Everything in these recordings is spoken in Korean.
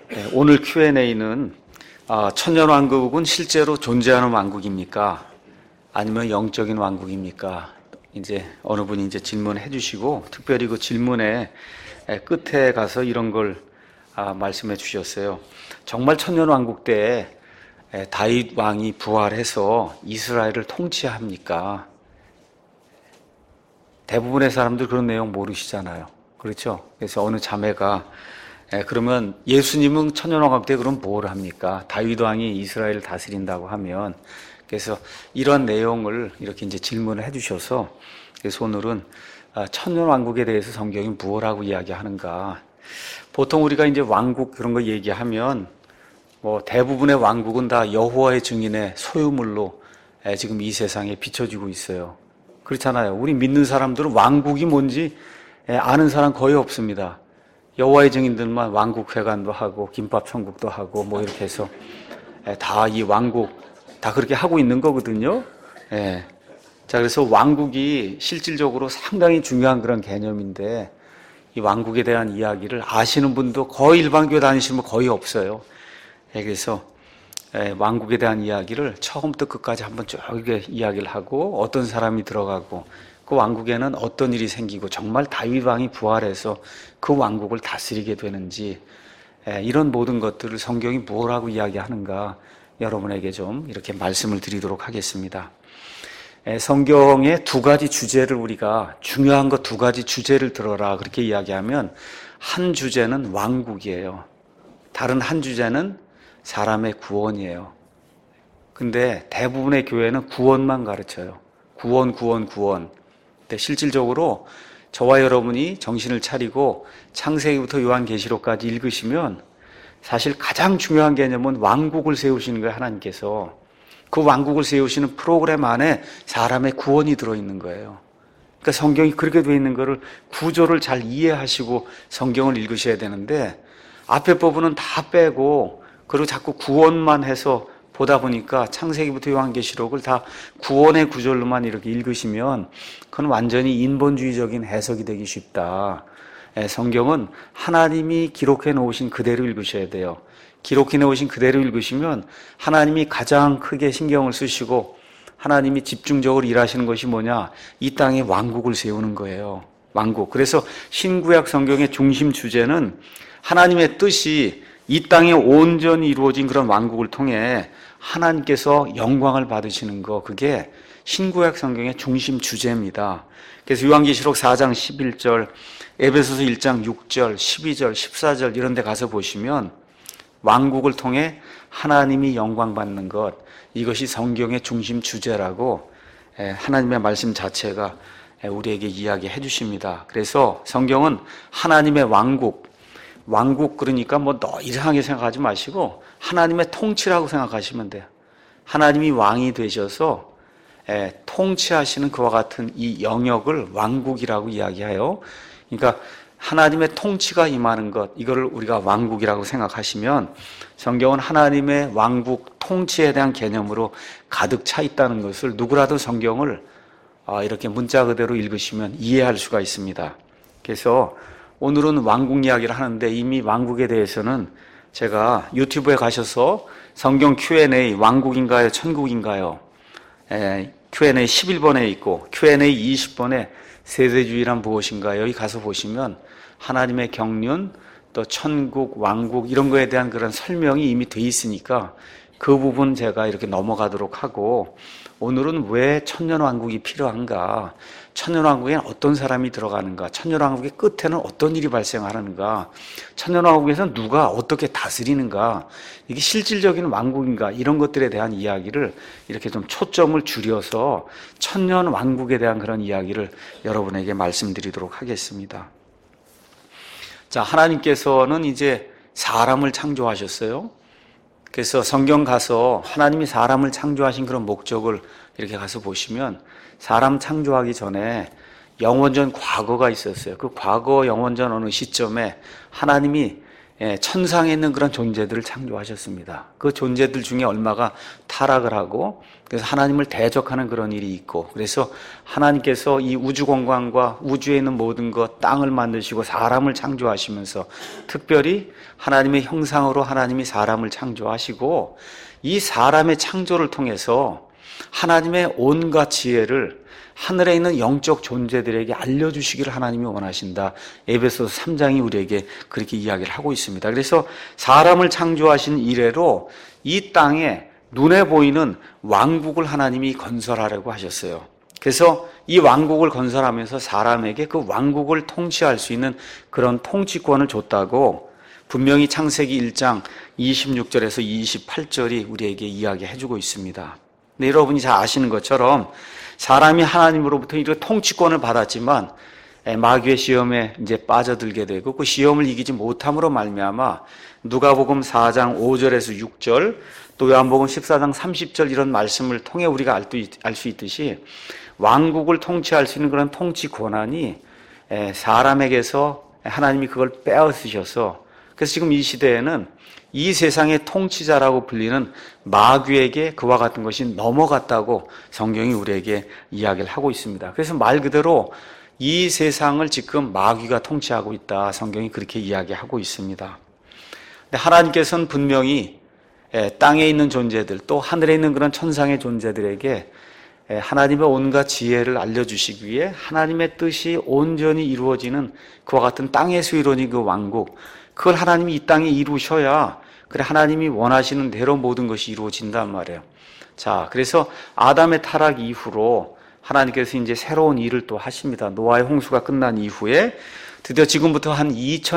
네, 오늘 Q&A는 천년왕국은 실제로 존재하는 왕국입니까? 아니면 영적인 왕국입니까? 이제 어느 분이 이제 질문해 주시고, 특별히 그 질문의 끝에 가서 이런 걸 말씀해 주셨어요. 정말 천년왕국 때 다윗 왕이 부활해서 이스라엘을 통치합니까? 대부분의 사람들 그런 내용 모르시잖아요. 그렇죠? 그래서 어느 자매가 그러면 예수님은 천년왕국 때 그럼 뭘 합니까? 다윗 왕이 이스라엘을 다스린다고 하면, 그래서 이런 내용을 이렇게 이제 질문을 해주셔서, 그래서 오늘은 천년왕국에 대해서 성경이 무엇라고 이야기하는가. 보통 우리가 이제 왕국 그런 거 얘기하면 뭐 대부분의 왕국은 다 여호와의 증인의 소유물로 지금 이 세상에 비춰지고 있어요. 그렇잖아요. 우리 믿는 사람들은 왕국이 뭔지 아는 사람 거의 없습니다. 여호와의 증인들만 왕국회관도 하고 김밥천국도 하고 뭐 이렇게 해서 다 이 왕국 다 그렇게 하고 있는 거거든요. 자, 그래서 왕국이 실질적으로 상당히 중요한 그런 개념인데, 이 왕국에 대한 이야기를 아시는 분도 거의 일반교회 다니시는 분 거의 없어요. 그래서 왕국에 대한 이야기를 처음부터 끝까지 한번 쭉 이야기를 하고, 어떤 사람이 들어가고 그 왕국에는 어떤 일이 생기고 정말 다윗 왕이 부활해서 그 왕국을 다스리게 되는지, 이런 모든 것들을 성경이 뭐라고 이야기하는가 여러분에게 좀 이렇게 말씀을 드리도록 하겠습니다. 성경의 두 가지 주제를 우리가, 중요한 것 두 가지 주제를 들어라 그렇게 이야기하면, 한 주제는 왕국이에요. 다른 한 주제는 사람의 구원이에요. 근데 대부분의 교회는 구원만 가르쳐요. 구원. 근데 실질적으로 저와 여러분이 정신을 차리고 창세기부터 요한계시록까지 읽으시면 사실 가장 중요한 개념은 왕국을 세우시는 거예요. 하나님께서 그 왕국을 세우시는 프로그램 안에 사람의 구원이 들어있는 거예요. 그러니까 성경이 그렇게 되어 있는 거를, 구조를 잘 이해하시고 성경을 읽으셔야 되는데, 앞에 부분은 다 빼고 그리고 자꾸 구원만 해서 보다 보니까 창세기부터 요한계시록을 다 구원의 구절로만 이렇게 읽으시면 그건 완전히 인본주의적인 해석이 되기 쉽다. 성경은 하나님이 기록해 놓으신 그대로 읽으셔야 돼요. 기록해 놓으신 그대로 읽으시면 하나님이 가장 크게 신경을 쓰시고 하나님이 집중적으로 일하시는 것이 뭐냐? 이 땅에 왕국을 세우는 거예요. 왕국. 그래서 신구약 성경의 중심 주제는 하나님의 뜻이 이 땅에 온전히 이루어진 그런 왕국을 통해 하나님께서 영광을 받으시는 거, 그게 신구약 성경의 중심 주제입니다. 그래서 요한계시록 4장 11절, 에베소서 1장 6절, 12절, 14절 이런 데 가서 보시면 왕국을 통해 하나님이 영광 받는 것, 이것이 성경의 중심 주제라고 하나님의 말씀 자체가 우리에게 이야기해 주십니다. 그래서 성경은 하나님의 왕국 그러니까 뭐 너 이상하게 생각하지 마시고 하나님의 통치라고 생각하시면 돼요. 하나님이 왕이 되셔서 통치하시는 그와 같은 이 영역을 왕국이라고 이야기해요. 그러니까 하나님의 통치가 임하는 것, 이거를 우리가 왕국이라고 생각하시면 성경은 하나님의 왕국 통치에 대한 개념으로 가득 차 있다는 것을, 누구라도 성경을 이렇게 문자 그대로 읽으시면 이해할 수가 있습니다. 그래서 오늘은 왕국 이야기를 하는데, 이미 왕국에 대해서는 제가 유튜브에 가셔서 성경 Q&A, 왕국인가요? 천국인가요? Q&A 11번에 있고 Q&A 20번에 세대주의란 무엇인가요? 여기 가서 보시면 하나님의 경륜, 또 천국, 왕국 이런 거에 대한 그런 설명이 이미 돼 있으니까 그 부분 제가 이렇게 넘어가도록 하고, 오늘은 왜 천년왕국이 필요한가, 천년왕국에는 어떤 사람이 들어가는가, 천년왕국의 끝에는 어떤 일이 발생하는가, 천년왕국에서는 누가 어떻게 다스리는가, 이게 실질적인 왕국인가, 이런 것들에 대한 이야기를 이렇게 좀 초점을 줄여서 천년왕국에 대한 그런 이야기를 여러분에게 말씀드리도록 하겠습니다. 자, 하나님께서는 이제 사람을 창조하셨어요. 그래서 성경 가서 하나님이 사람을 창조하신 그런 목적을 이렇게 가서 보시면, 사람 창조하기 전에 영원전 과거가 있었어요. 그 과거 영원전 어느 시점에 하나님이 천상에 있는 그런 존재들을 창조하셨습니다. 그 존재들 중에 얼마가 타락을 하고 그래서 하나님을 대적하는 그런 일이 있고, 그래서 하나님께서 이 우주 공간과 우주에 있는 모든 것, 땅을 만드시고 사람을 창조하시면서 특별히 하나님의 형상으로 하나님이 사람을 창조하시고, 이 사람의 창조를 통해서 하나님의 온갖 지혜를 하늘에 있는 영적 존재들에게 알려주시기를 하나님이 원하신다. 에베소서 3장이 우리에게 그렇게 이야기를 하고 있습니다. 그래서 사람을 창조하신 이래로 이 땅에 눈에 보이는 왕국을 하나님이 건설하려고 하셨어요. 그래서 이 왕국을 건설하면서 사람에게 그 왕국을 통치할 수 있는 그런 통치권을 줬다고 분명히 창세기 1장 26절에서 28절이 우리에게 이야기해주고 있습니다. 네, 여러분이 잘 아시는 것처럼 사람이 하나님으로부터 이런 통치권을 받았지만 마귀의 시험에 이제 빠져들게 되고 그 시험을 이기지 못함으로 말미암아 누가복음 4장 5절에서 6절, 또 요한복음 14장 30절 이런 말씀을 통해 우리가 알 수 있듯이 왕국을 통치할 수 있는 그런 통치 권한이 사람에게서 하나님이 그걸 빼앗으셔서, 그래서 지금 이 시대에는 이 세상의 통치자라고 불리는 마귀에게 그와 같은 것이 넘어갔다고 성경이 우리에게 이야기를 하고 있습니다. 그래서 말 그대로 이 세상을 지금 마귀가 통치하고 있다, 성경이 그렇게 이야기하고 있습니다. 근데 하나님께서는 분명히 땅에 있는 존재들, 또 하늘에 있는 그런 천상의 존재들에게 하나님의 온갖 지혜를 알려주시기 위해 하나님의 뜻이 온전히 이루어지는 그와 같은 땅에서 이루어진 그 왕국, 그걸 하나님이 이 땅에 이루셔야 그래 하나님이 원하시는 대로 모든 것이 이루어진단 말이에요. 자, 그래서 아담의 타락 이후로 하나님께서 이제 새로운 일을 또 하십니다. 노아의 홍수가 끝난 이후에 드디어 지금부터 한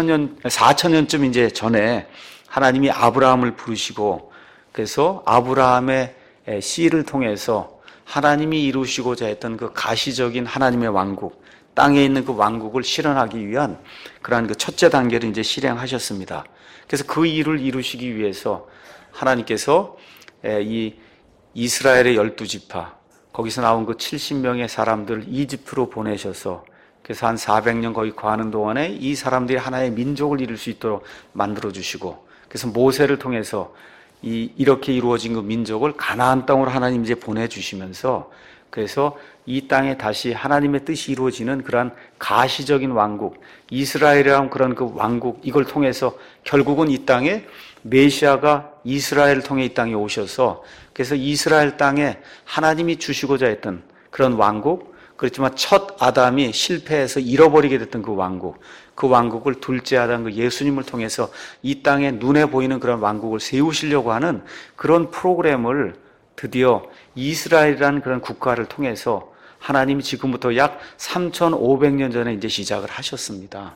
4,000년쯤 이제 전에 하나님이 아브라함을 부르시고, 그래서 아브라함의 씨를 통해서 하나님이 이루시고자 했던 그 가시적인 하나님의 왕국, 땅에 있는 그 왕국을 실현하기 위한 그러한 그 첫째 단계를 이제 실행하셨습니다. 그래서 그 일을 이루시기 위해서 하나님께서 이 이스라엘의 12지파, 거기서 나온 그 70명의 사람들을 이집트로 보내셔서, 그래서 한 400년 거기 거하는 동안에 이 사람들이 하나의 민족을 이룰 수 있도록 만들어 주시고, 그래서 모세를 통해서 이렇게 이루어진 그 민족을 가나안 땅으로 하나님 이제 보내주시면서, 그래서 이 땅에 다시 하나님의 뜻이 이루어지는 그러한 가시적인 왕국, 이스라엘이라는 그런 그 왕국, 이걸 통해서 결국은 이 땅에 메시아가 이스라엘을 통해 이 땅에 오셔서, 그래서 이스라엘 땅에 하나님이 주시고자 했던 그런 왕국, 그렇지만 첫 아담이 실패해서 잃어버리게 됐던 그 왕국, 그 왕국을 둘째 아담 그 예수님을 통해서 이 땅에 눈에 보이는 그런 왕국을 세우시려고 하는 그런 프로그램을 드디어 이스라엘이라는 그런 국가를 통해서 하나님이 지금부터 약 3,500년 전에 이제 시작을 하셨습니다.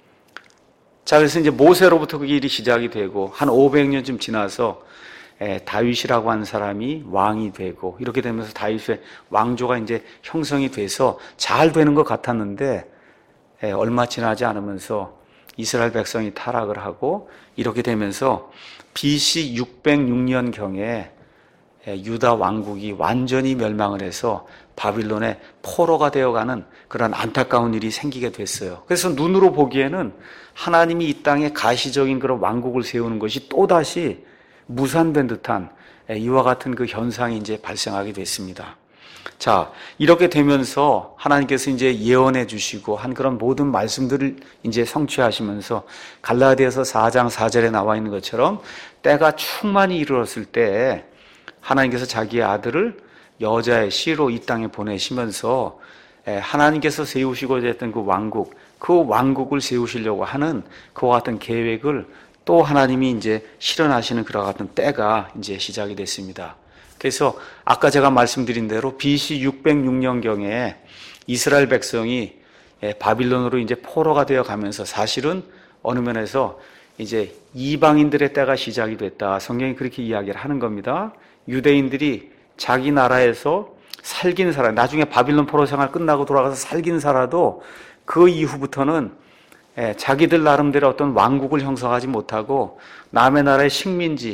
자, 그래서 이제 모세로부터 그 일이 시작이 되고 한 500년쯤 지나서 다윗이라고 하는 사람이 왕이 되고, 이렇게 되면서 다윗의 왕조가 이제 형성이 돼서 잘 되는 것 같았는데 얼마 지나지 않으면서 이스라엘 백성이 타락을 하고, 이렇게 되면서 BC 606년경에 유다 왕국이 완전히 멸망을 해서 바빌론의 포로가 되어가는 그런 안타까운 일이 생기게 됐어요. 그래서 눈으로 보기에는 하나님이 이 땅에 가시적인 그런 왕국을 세우는 것이 또다시 무산된 듯한 이와 같은 그 현상이 이제 발생하게 됐습니다. 자, 이렇게 되면서 하나님께서 이제 예언해 주시고 한 그런 모든 말씀들을 이제 성취하시면서 갈라디아서 4장 4절에 나와 있는 것처럼 때가 충만히 이르렀을 때 하나님께서 자기의 아들을 여자의 씨로 이 땅에 보내시면서 하나님께서 세우시고자 했던 그 왕국을 세우시려고 하는 그와 같은 계획을 또 하나님이 이제 실현하시는 그와 같은 때가 이제 시작이 됐습니다. 그래서 아까 제가 말씀드린 대로 BC 606년경에 이스라엘 백성이 바빌론으로 이제 포로가 되어 가면서 사실은 어느 면에서 이제 이방인들의 때가 시작이 됐다. 성경이 그렇게 이야기를 하는 겁니다. 유대인들이 자기 나라에서 살긴 살아, 나중에 바빌론 포로 생활 끝나고 돌아가서 살긴 살아도 그 이후부터는 자기들 나름대로 어떤 왕국을 형성하지 못하고 남의 나라의 식민지,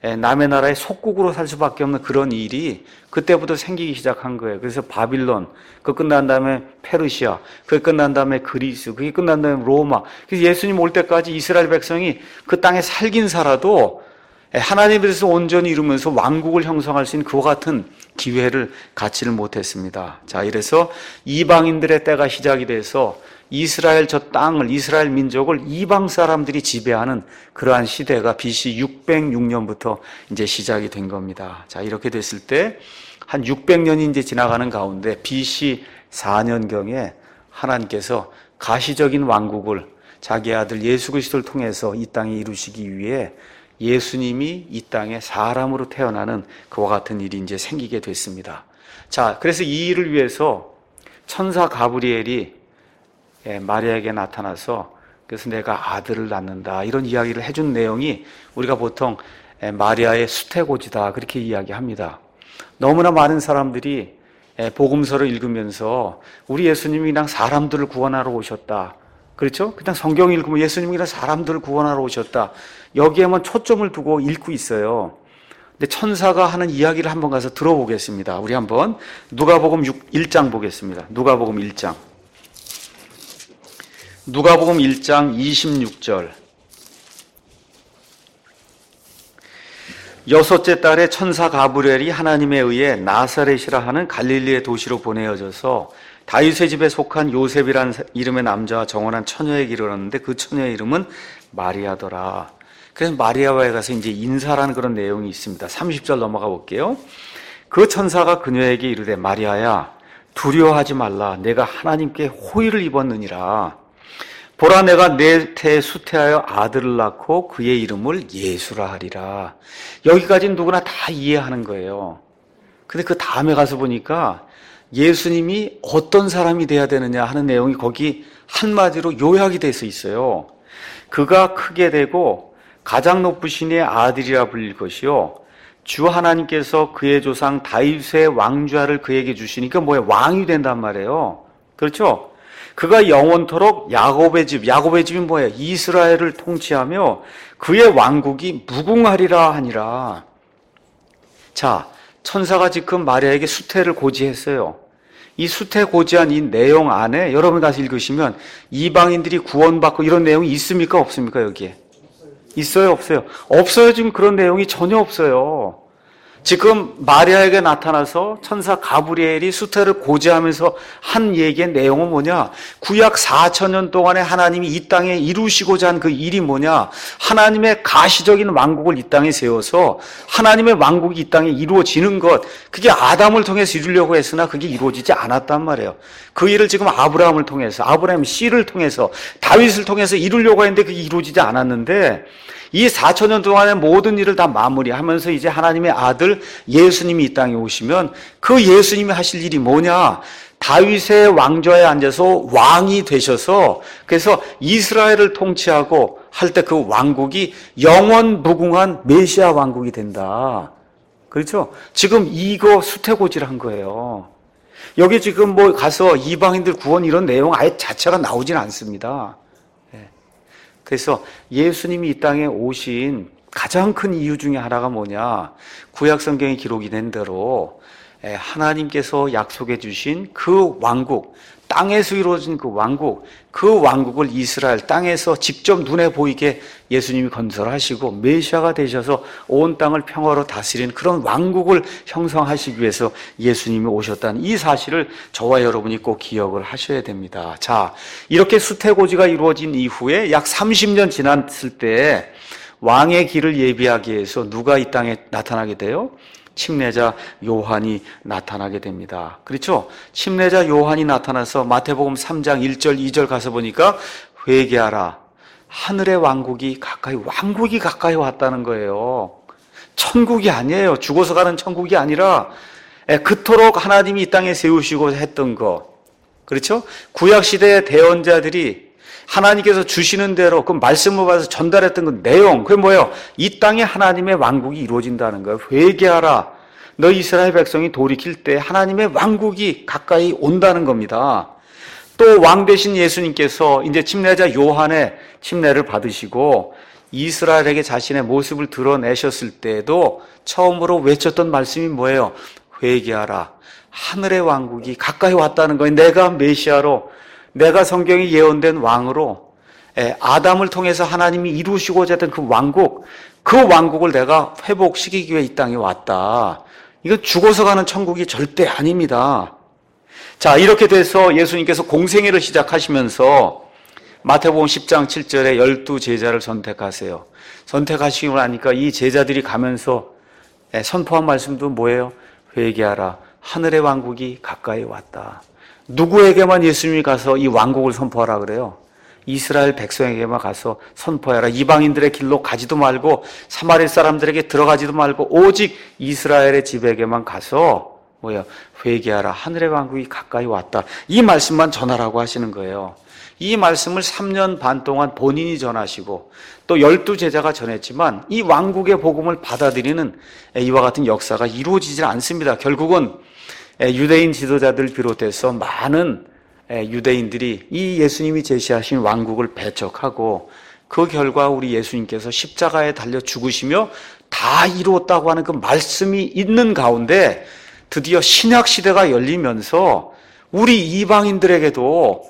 남의 나라의 속국으로 살 수밖에 없는 그런 일이 그때부터 생기기 시작한 거예요. 그래서 바빌론, 그 끝난 다음에 페르시아, 그게 끝난 다음에 그리스, 그게 끝난 다음에 로마. 그래서 예수님 올 때까지 이스라엘 백성이 그 땅에 살긴 살아도 하나님께서 온전히 이루면서 왕국을 형성할 수 있는 그와 같은 기회를 갖지를 못했습니다. 자, 이래서 이방인들의 때가 시작이 돼서 이스라엘 저 땅을, 이스라엘 민족을 이방 사람들이 지배하는 그러한 시대가 BC 606년부터 이제 시작이 된 겁니다. 자, 이렇게 됐을 때 한 600년이 이제 지나가는 가운데 BC 4년경에 하나님께서 가시적인 왕국을 자기 아들 예수 그리스도를 통해서 이 땅에 이루시기 위해 예수님이 이 땅에 사람으로 태어나는 그와 같은 일이 이제 생기게 됐습니다. 자, 그래서 이 일을 위해서 천사 가브리엘이 마리아에게 나타나서 그래서 내가 아들을 낳는다 이런 이야기를 해준 내용이 우리가 보통 마리아의 수태고지다 그렇게 이야기합니다. 너무나 많은 사람들이 복음서를 읽으면서 우리 예수님이 그냥 사람들을 구원하러 오셨다. 그렇죠? 그냥 성경 읽으면 예수님이 그냥 사람들을 구원하러 오셨다. 여기에만 초점을 두고 읽고 있어요. 근데 천사가 하는 이야기를 한번 가서 들어보겠습니다. 우리 한번 누가복음 1장 보겠습니다. 누가복음 1장. 누가복음 1장 26절. 여섯째 달에 천사 가브리엘이 하나님에 의해 나사렛이라 하는 갈릴리의 도시로 보내어져서 다윗의 집에 속한 요셉이라는 이름의 남자와 정혼한 처녀에게 이르렀는데 그 처녀의 이름은 마리아더라. 그래서 마리아와에 가서 이제 인사라는 그런 내용이 있습니다. 30절 넘어가 볼게요. 그 천사가 그녀에게 이르되 마리아야 두려워하지 말라. 내가 하나님께 호의를 입었느니라. 보라 내가 내 태에 수태하여 아들을 낳고 그의 이름을 예수라 하리라. 여기까지는 누구나 다 이해하는 거예요. 근데 그 다음에 가서 보니까 예수님이 어떤 사람이 돼야 되느냐 하는 내용이 거기 한마디로 요약이 돼서 있어요. 그가 크게 되고 가장 높으신 이의 아들이라 불릴 것이요 주 하나님께서 그의 조상 다윗의 왕좌를 그에게 주시니까 뭐예요? 왕이 된단 말이에요. 그렇죠? 그가 영원토록 야곱의 집이 뭐예요? 이스라엘을 통치하며 그의 왕국이 무궁하리라 하니라. 자, 천사가 지금 마리아에게 수태를 고지했어요. 이 수태 고지한 이 내용 안에 여러분 가서 읽으시면 이방인들이 구원받고 이런 내용이 있습니까? 없습니까? 여기에? 있어요? 없어요? 없어요. 지금 그런 내용이 전혀 없어요. 지금 마리아에게 나타나서 천사 가브리엘이 수태를 고지하면서 한 얘기의 내용은 뭐냐? 구약 4,000년 동안에 하나님이 이 땅에 이루시고자 한 그 일이 뭐냐? 하나님의 가시적인 왕국을 이 땅에 세워서 하나님의 왕국이 이 땅에 이루어지는 것, 그게 아담을 통해서 이루려고 했으나 그게 이루어지지 않았단 말이에요. 그 일을 지금 아브라함을 통해서, 아브라함 씨를 통해서, 다윗을 통해서 이루려고 했는데 그게 이루어지지 않았는데 이 4,000년 동안의 모든 일을 다 마무리하면서 이제 하나님의 아들 예수님이 이 땅에 오시면 그 예수님이 하실 일이 뭐냐? 다윗의 왕좌에 앉아서 왕이 되셔서 그래서 이스라엘을 통치하고 할 때 그 왕국이 영원 무궁한 메시아 왕국이 된다. 그렇죠? 지금 이거 수태고지를 한 거예요. 여기 지금 뭐 가서 이방인들 구원 이런 내용 아예 자체가 나오진 않습니다. 그래서 예수님이 이 땅에 오신 가장 큰 이유 중에 하나가 뭐냐? 구약 성경에 기록이 된 대로 하나님께서 약속해 주신 그 왕국, 땅에서 이루어진 그 왕국을 이스라엘 땅에서 직접 눈에 보이게 예수님이 건설하시고 메시아가 되셔서 온 땅을 평화로 다스리는 그런 왕국을 형성하시기 위해서 예수님이 오셨다는 이 사실을 저와 여러분이 꼭 기억을 하셔야 됩니다. 자, 이렇게 수태고지가 이루어진 이후에 약 30년 지났을 때 왕의 길을 예비하기 위해서 누가 이 땅에 나타나게 돼요? 침례자 요한이 나타나게 됩니다. 그렇죠? 침례자 요한이 나타나서 마태복음 3장 1절 2절 가서 보니까 회개하라. 하늘의 왕국이 가까이 왔다는 거예요. 천국이 아니에요. 죽어서 가는 천국이 아니라 그토록 하나님이 이 땅에 세우시고 했던 거. 그렇죠? 구약시대의 대언자들이 하나님께서 주시는 대로 그 말씀을 받아서 전달했던 그 내용, 그게 뭐예요? 이 땅에 하나님의 왕국이 이루어진다는 거예요. 회개하라. 너 이스라엘 백성이 돌이킬 때 하나님의 왕국이 가까이 온다는 겁니다. 또 왕 되신 예수님께서 이제 침례자 요한의 침례를 받으시고 이스라엘에게 자신의 모습을 드러내셨을 때에도 처음으로 외쳤던 말씀이 뭐예요? 회개하라. 하늘의 왕국이 가까이 왔다는 거예요. 내가 메시아로, 내가 성경이 예언된 왕으로, 아담을 통해서 하나님이 이루시고자 했던 그 왕국을 내가 회복시키기 위해 이 땅에 왔다. 이건 죽어서 가는 천국이 절대 아닙니다. 자, 이렇게 돼서 예수님께서 공생애를 시작하시면서 마태복음 10장 7절에 12 제자를 선택하세요. 선택하시고 나니까 이 제자들이 가면서 선포한 말씀도 뭐예요? 회개하라. 하늘의 왕국이 가까이 왔다. 누구에게만 예수님이 가서 이 왕국을 선포하라 그래요? 이스라엘 백성에게만 가서 선포하라. 이방인들의 길로 가지도 말고 사마리 사람들에게 들어가지도 말고 오직 이스라엘의 집에게만 가서 뭐예요? 회개하라. 하늘의 왕국이 가까이 왔다. 이 말씀만 전하라고 하시는 거예요. 이 말씀을 3년 반 동안 본인이 전하시고 또 12 제자가 전했지만 이 왕국의 복음을 받아들이는 이와 같은 역사가 이루어지지 않습니다. 결국은 유대인 지도자들 비롯해서 많은 유대인들이 이 예수님이 제시하신 왕국을 배척하고 그 결과 우리 예수님께서 십자가에 달려 죽으시며 다 이루었다고 하는 그 말씀이 있는 가운데 드디어 신약 시대가 열리면서 우리 이방인들에게도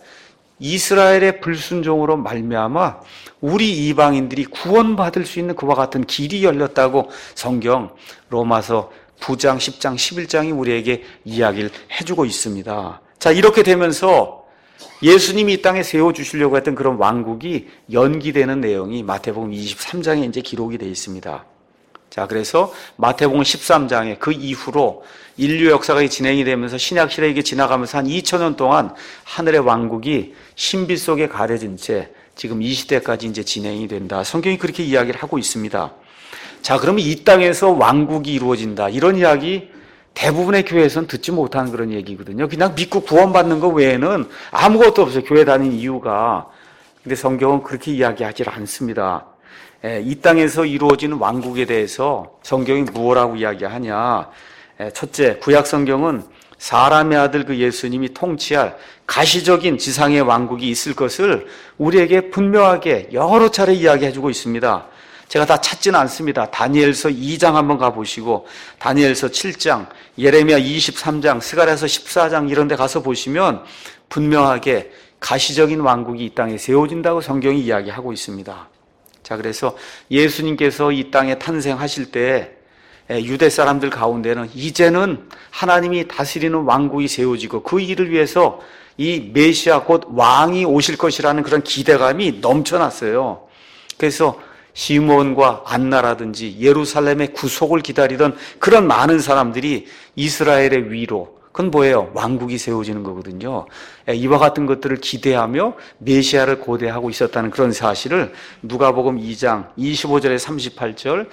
이스라엘의 불순종으로 말미암아 우리 이방인들이 구원받을 수 있는 그와 같은 길이 열렸다고 성경 로마서 9장, 10장, 11장이 우리에게 이야기를 해주고 있습니다. 자, 이렇게 되면서 예수님이 이 땅에 세워주시려고 했던 그런 왕국이 연기되는 내용이 마태복음 23장에 이제 기록이 되어 있습니다. 자, 그래서 마태복음 13장에 그 이후로 인류 역사가 진행이 되면서 신약시대에 이게 지나가면서 한 2000년 동안 하늘의 왕국이 신비 속에 가려진 채 지금 이 시대까지 이제 진행이 된다. 성경이 그렇게 이야기를 하고 있습니다. 자, 그러면 이 땅에서 왕국이 이루어진다. 이런 이야기 대부분의 교회에서는 듣지 못하는 그런 얘기거든요. 그냥 믿고 구원받는 것 외에는 아무것도 없어요. 교회 다니는 이유가. 근데 성경은 그렇게 이야기하지 않습니다. 이 땅에서 이루어지는 왕국에 대해서 성경이 무엇라고 이야기하냐. 첫째, 구약 성경은 사람의 아들 그 예수님이 통치할 가시적인 지상의 왕국이 있을 것을 우리에게 분명하게 여러 차례 이야기해주고 있습니다. 제가 다 찾지는 않습니다. 다니엘서 2장 한번 가보시고 다니엘서 7장, 예레미야 23장, 스가랴서 14장 이런 데 가서 보시면 분명하게 가시적인 왕국이 이 땅에 세워진다고 성경이 이야기하고 있습니다. 자, 그래서 예수님께서 이 땅에 탄생하실 때 유대 사람들 가운데는 이제는 하나님이 다스리는 왕국이 세워지고 그 일을 위해서 이 메시아 곧 왕이 오실 것이라는 그런 기대감이 넘쳐났어요. 그래서 시므온과 안나라든지 예루살렘의 구속을 기다리던 그런 많은 사람들이 이스라엘의 위로, 그건 뭐예요? 왕국이 세워지는 거거든요. 이와 같은 것들을 기대하며 메시아를 고대하고 있었다는 그런 사실을 누가복음 2장 25절에 38절,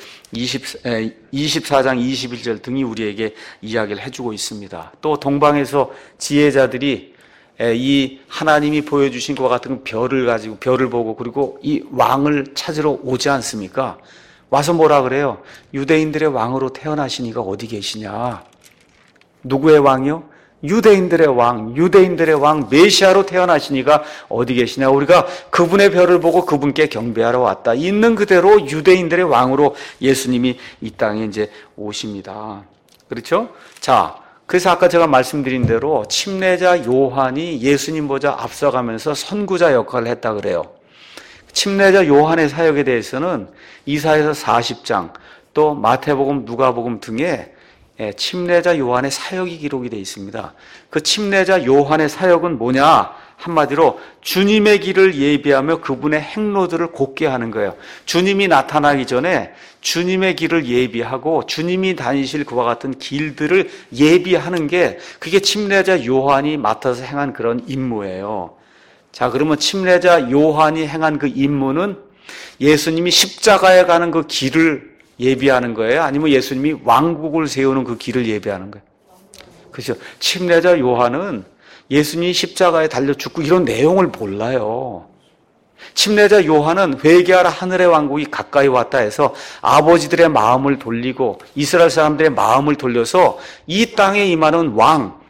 24장 21절 등이 우리에게 이야기를 해주고 있습니다. 또 동방에서 지혜자들이 이 하나님이 보여주신 것과 같은 별을 가지고 별을 보고 그리고 이 왕을 찾으러 오지 않습니까? 와서 뭐라 그래요? 유대인들의 왕으로 태어나신 이가 어디 계시냐? 누구의 왕이요? 유대인들의 왕 메시아로 태어나신 이가 어디 계시냐? 우리가 그분의 별을 보고 그분께 경배하러 왔다. 있는 그대로 유대인들의 왕으로 예수님이 이 땅에 이제 오십니다. 그렇죠? 자, 그래서 아까 제가 말씀드린 대로 침례자 요한이 예수님보다 앞서가면서 선구자 역할을 했다 그래요. 침례자 요한의 사역에 대해서는 이사야서 40장 또 마태복음, 누가복음 등에 침례자 요한의 사역이 기록이 되어 있습니다. 그 침례자 요한의 사역은 뭐냐? 한마디로 주님의 길을 예비하며 그분의 행로들을 곧게 하는 거예요. 주님이 나타나기 전에 주님의 길을 예비하고 주님이 다니실 그와 같은 길들을 예비하는 게 그게 침례자 요한이 맡아서 행한 그런 임무예요. 자, 그러면 침례자 요한이 행한 그 임무는 예수님이 십자가에 가는 그 길을 예비하는 거예요? 아니면 예수님이 왕국을 세우는 그 길을 예비하는 거예요? 그렇죠. 침례자 요한은 예수님이 십자가에 달려 죽고 이런 내용을 몰라요. 침례자 요한은 회개하라 하늘의 왕국이 가까이 왔다 해서 아버지들의 마음을 돌리고 이스라엘 사람들의 마음을 돌려서 이 땅에 임하는 왕,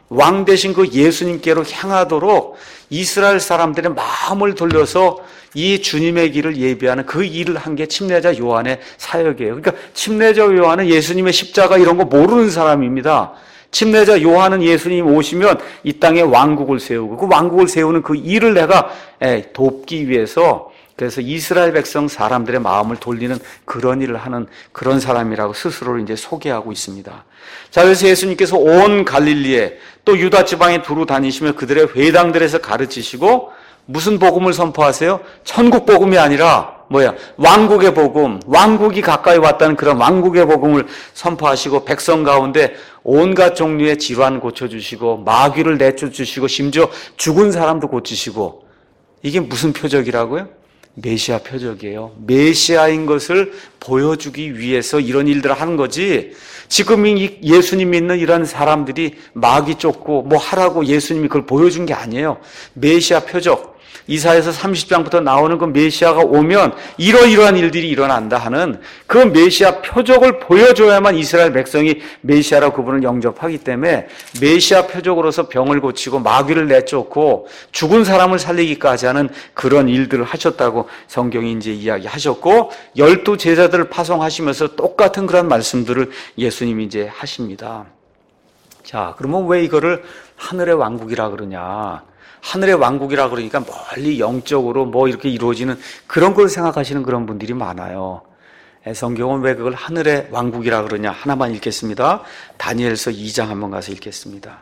왕 되신 그 예수님께로 향하도록 이스라엘 사람들의 마음을 돌려서 이 주님의 길을 예비하는 그 일을 한 게 침례자 요한의 사역이에요. 그러니까 침례자 요한은 예수님의 십자가 이런 거 모르는 사람입니다. 침례자 요한은 예수님 오시면 이 땅에 왕국을 세우고 그 왕국을 세우는 그 일을 내가 돕기 위해서, 그래서 이스라엘 백성 사람들의 마음을 돌리는 그런 일을 하는 그런 사람이라고 스스로를 이제 소개하고 있습니다. 자, 그래서 예수님께서 온 갈릴리에 또 유다 지방에 두루 다니시며 그들의 회당들에서 가르치시고 무슨 복음을 선포하세요? 천국 복음이 아니라 왕국의 복음, 왕국이 가까이 왔다는 그런 왕국의 복음을 선포하시고 백성 가운데 온갖 종류의 질환 고쳐주시고 마귀를 내쫓으시고 심지어 죽은 사람도 고치시고, 이게 무슨 표적이라고요? 메시아 표적이에요. 메시아인 것을 보여주기 위해서 이런 일들을 하는 거지, 지금 이 예수님 믿는 이런 사람들이 마귀 쫓고 뭐 하라고 예수님이 그걸 보여준 게 아니에요. 메시아 표적, 이사야서 30장부터 나오는 그 메시아가 오면 이러이러한 일들이 일어난다 하는 그 메시아 표적을 보여줘야만 이스라엘 백성이 메시아라고 그분을 영접하기 때문에 메시아 표적으로서 병을 고치고 마귀를 내쫓고 죽은 사람을 살리기까지 하는 그런 일들을 하셨다고 성경이 이제 이야기하셨고, 12 제자들을 파송하시면서 똑같은 그런 말씀들을 예수님이 이제 하십니다. 자, 그러면 왜 이거를 하늘의 왕국이라 그러냐? 하늘의 왕국이라 그러니까 멀리 영적으로 뭐 이렇게 이루어지는 그런 걸 생각하시는 그런 분들이 많아요. 성경은 왜 그걸 하늘의 왕국이라 그러냐? 하나만 읽겠습니다. 다니엘서 2장 한번 가서 읽겠습니다.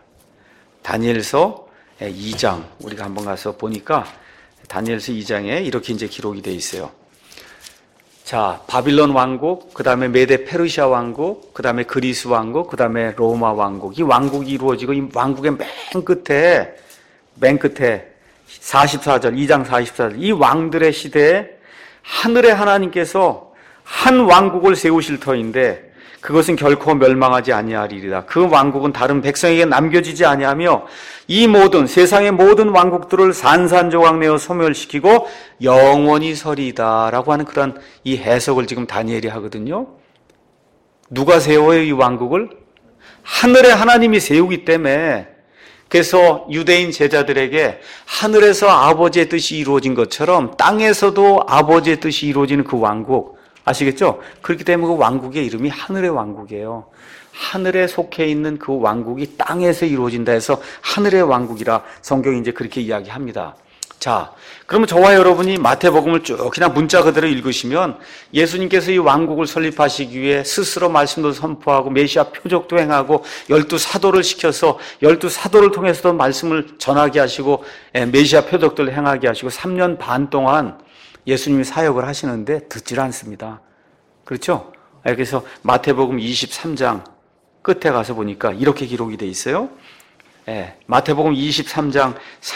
다니엘서 2장 우리가 한번 가서 보니까 다니엘서 2장에 이렇게 이제 기록이 되어 있어요. 자, 바빌론 왕국, 그 다음에 메데 페르시아 왕국, 그 다음에 그리스 왕국, 그 다음에 로마 왕국. 이 왕국이 이루어지고 이 왕국의 맨 끝에 44절, 2장 44절, 이 왕들의 시대에 하늘의 하나님께서 한 왕국을 세우실 터인데 그것은 결코 멸망하지 아니하리이다. 그 왕국은 다른 백성에게 남겨지지 아니하며 이 모든 세상의 모든 왕국들을 산산조각내어 소멸시키고 영원히 서리이다 라고 하는 그런 이 해석을 지금 다니엘이 하거든요. 누가 세워요 이 왕국을? 하늘의 하나님이 세우기 때문에, 그래서 유대인 제자들에게 하늘에서 아버지의 뜻이 이루어진 것처럼 땅에서도 아버지의 뜻이 이루어지는 그 왕국, 아시겠죠? 그렇기 때문에 그 왕국의 이름이 하늘의 왕국이에요. 하늘에 속해 있는 그 왕국이 땅에서 이루어진다 해서 하늘의 왕국이라 성경이 이제 그렇게 이야기합니다. 자, 그러면 저와 여러분이 마태복음을 쭉 그냥 문자 그대로 읽으시면 예수님께서 이 왕국을 설립하시기 위해 스스로 말씀도 선포하고 메시아 표적도 행하고 12사도를 시켜서 12사도를 통해서도 말씀을 전하게 하시고 메시아 표적들을 행하게 하시고 3년 반 동안 예수님이 사역을 하시는데 듣질 않습니다. 그렇죠? 그래서 마태복음 23장 끝에 가서 보니까 이렇게 기록이 되어 있어요. 마태복음 23장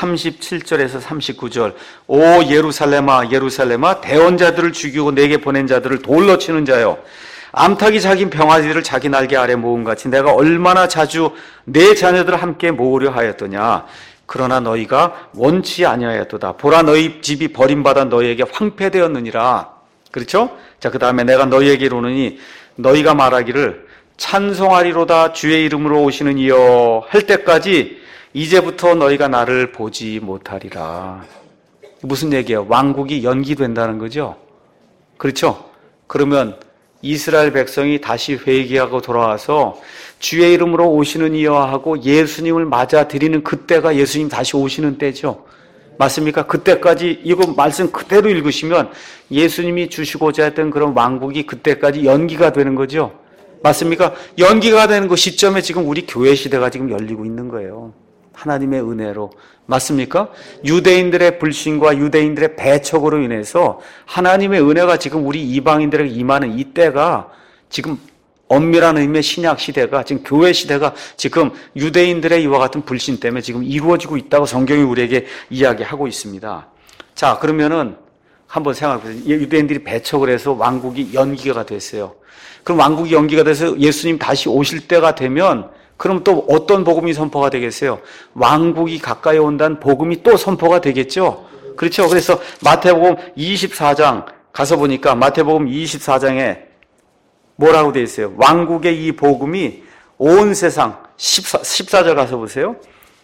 37절에서 39절. 오 예루살렘아 예루살렘아 대언자들을 죽이고 내게 보낸 자들을 돌로 치는 자여, 암탉이 자기 병아리를 자기 날개 아래 모음같이 내가 얼마나 자주 내 자녀들을 함께 모으려 하였더냐. 그러나 너희가 원치 아니하였도다. 보라 너희 집이 버림받아 너희에게 황폐되었느니라. 그렇죠? 자, 그 다음에 내가 너희에게 이르노니 너희가 말하기를 찬송하리로다 주의 이름으로 오시는 이여 할 때까지 이제부터 너희가 나를 보지 못하리라. 무슨 얘기예요? 왕국이 연기된다는 거죠. 그렇죠? 그러면 이스라엘 백성이 다시 회개하고 돌아와서 주의 이름으로 오시는 이여 하고 예수님을 맞아들이는 그때가 예수님 다시 오시는 때죠. 맞습니까? 그때까지 이거 말씀 그대로 읽으시면 예수님이 주시고자 했던 그런 왕국이 그때까지 연기가 되는 거죠. 맞습니까? 연기가 되는 그 시점에 지금 우리 교회 시대가 지금 열리고 있는 거예요. 하나님의 은혜로. 맞습니까? 유대인들의 불신과 유대인들의 배척으로 인해서 하나님의 은혜가 지금 우리 이방인들에게 임하는 이때가 지금 엄밀한 의미의 신약 시대가, 지금 교회 시대가 지금 유대인들의 이와 같은 불신 때문에 지금 이루어지고 있다고 성경이 우리에게 이야기하고 있습니다. 자, 그러면은 한번 생각해 보세요. 유대인들이 배척을 해서 왕국이 연기가 됐어요. 그럼 왕국이 연기가 돼서 예수님 다시 오실 때가 되면 그럼 또 어떤 복음이 선포가 되겠어요? 왕국이 가까이 온다는 복음이 또 선포가 되겠죠? 그렇죠? 그래서 마태복음 24장 가서 보니까 마태복음 24장에 뭐라고 되어 있어요? 왕국의 이 복음이 온 세상 14절 가서 보세요.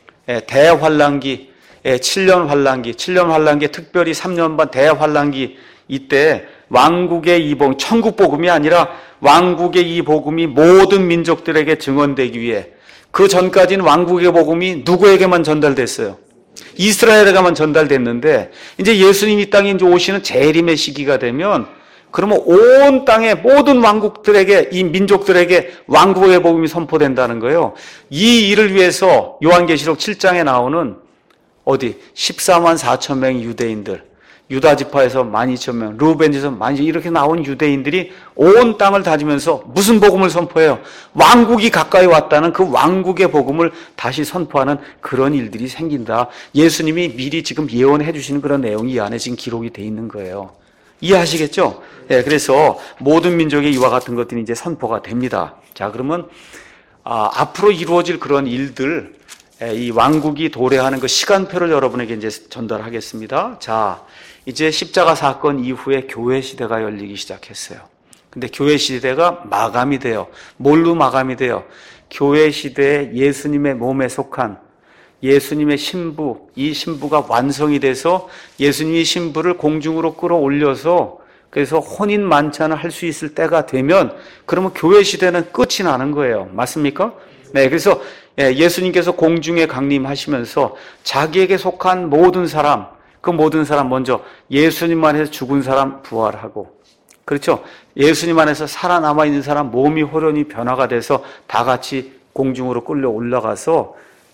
대환란기, 7년 환란기, 7년 환란기에 특별히 3년 반 대환란기 이때 왕국의 이 복음, 천국 복음이 아니라 왕국의 이 복음이 모든 민족들에게 증언되기 위해 그 전까지는 왕국의 복음이 누구에게만 전달됐어요? 이스라엘에게만 전달됐는데 이제 예수님이 이 땅에 이제 오시는 재림의 시기가 되면 그러면 온 땅의 모든 왕국들에게 이 민족들에게 왕국의 복음이 선포된다는 거예요. 이 일을 위해서 요한계시록 7장에 나오는 어디 14만 4천 명의 유대인들, 유다 지파에서 12,000명, 르우벤 지파에서 12,000명 이렇게 나온 유대인들이 온 땅을 다니면서 무슨 복음을 선포해요? 왕국이 가까이 왔다는 그 왕국의 복음을 다시 선포하는 그런 일들이 생긴다. 예수님이 미리 지금 예언해 주시는 그런 내용이 이 안에 지금 기록이 돼 있는 거예요. 이해하시겠죠? 그래서 모든 민족의 이와 같은 것들이 이제 선포가 됩니다. 자, 그러면 앞으로 이루어질 그런 일들, 이 왕국이 도래하는 그 시간표를 여러분에게 이제 전달하겠습니다. 자, 이제 십자가 사건 이후에 교회 시대가 열리기 시작했어요. 근데 교회 시대가 마감이 돼요. 뭘로 마감이 돼요? 교회 시대에 예수님의 몸에 속한 예수님의 신부, 이 신부가 완성이 돼서 예수님의 신부를 공중으로 끌어올려서 그래서 혼인 만찬을 할 수 있을 때가 되면 그러면 교회 시대는 끝이 나는 거예요. 맞습니까? 네, 그래서 예수님께서 공중에 강림하시면서 자기에게 속한 모든 사람, 그 모든 사람 먼저 예수님 안에서 죽은 사람 부활하고, 그렇죠? 예수님 안에서 살아남아 있는 사람 몸이 호련히 변화가 돼서 다 같이 공중으로 끌려 올라가서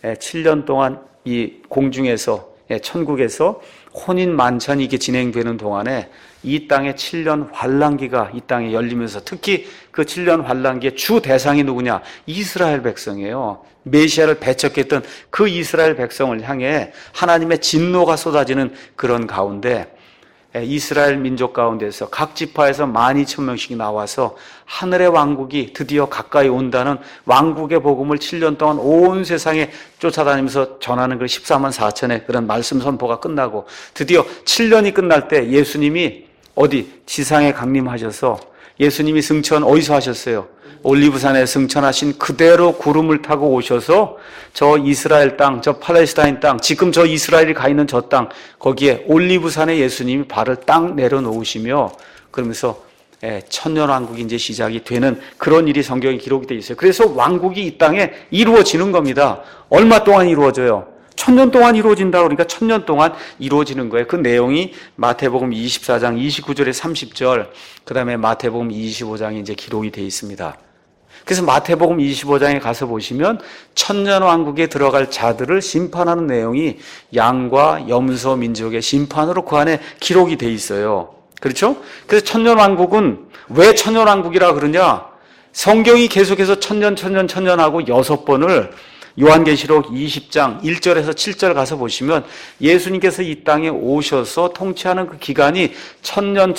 7년 동안 이 공중에서 천국에서 혼인 만찬이 이게 진행되는 동안에 이 땅에 7년 환란기가 이 땅에 열리면서 특히 그 7년 환란기의 주 대상이 누구냐? 이스라엘 백성이에요. 메시아를 배척했던 그 이스라엘 백성을 향해 하나님의 진노가 쏟아지는 그런 가운데 이스라엘 민족 가운데서 각 지파에서 12,000명씩이 나와서 하늘의 왕국이 드디어 가까이 온다는 왕국의 복음을 7년 동안 온 세상에 쫓아다니면서 전하는 그 14만 4천의 그런 말씀 선포가 끝나고 드디어 7년이 끝날 때 예수님이 어디 지상에 강림하셔서 예수님이 승천 어디서 하셨어요? 올리브산에 승천하신 그대로 구름을 타고 오셔서 저 이스라엘 땅, 저 팔레스타인 땅, 지금 저 이스라엘이 가 있는 저 땅, 거기에 올리브산에 예수님이 발을 딱 내려놓으시며 그러면서 천년왕국이 이제 시작이 되는 그런 일이 성경에 기록이 되어 있어요. 그래서 왕국이 이 땅에 이루어지는 겁니다. 얼마 동안 이루어져요? 1000년 동안 이루어진다 그러니까 1000년 동안 이루어지는 거예요. 그 내용이 마태복음 24장 29절에 30절, 그 다음에 마태복음 25장에 이제 기록이 되어 있습니다. 그래서 마태복음 25장에 가서 보시면 천년왕국에 들어갈 자들을 심판하는 내용이 양과 염소 민족의 심판으로 그 안에 기록이 되어 있어요. 그렇죠? 그래서 천년왕국은 왜 천년왕국이라 그러냐? 성경이 계속해서 천년 하고 6번을 요한계시록 20장 1절에서 7절 가서 보시면 예수님께서 이 땅에 오셔서 통치하는 그 기간이 천년에서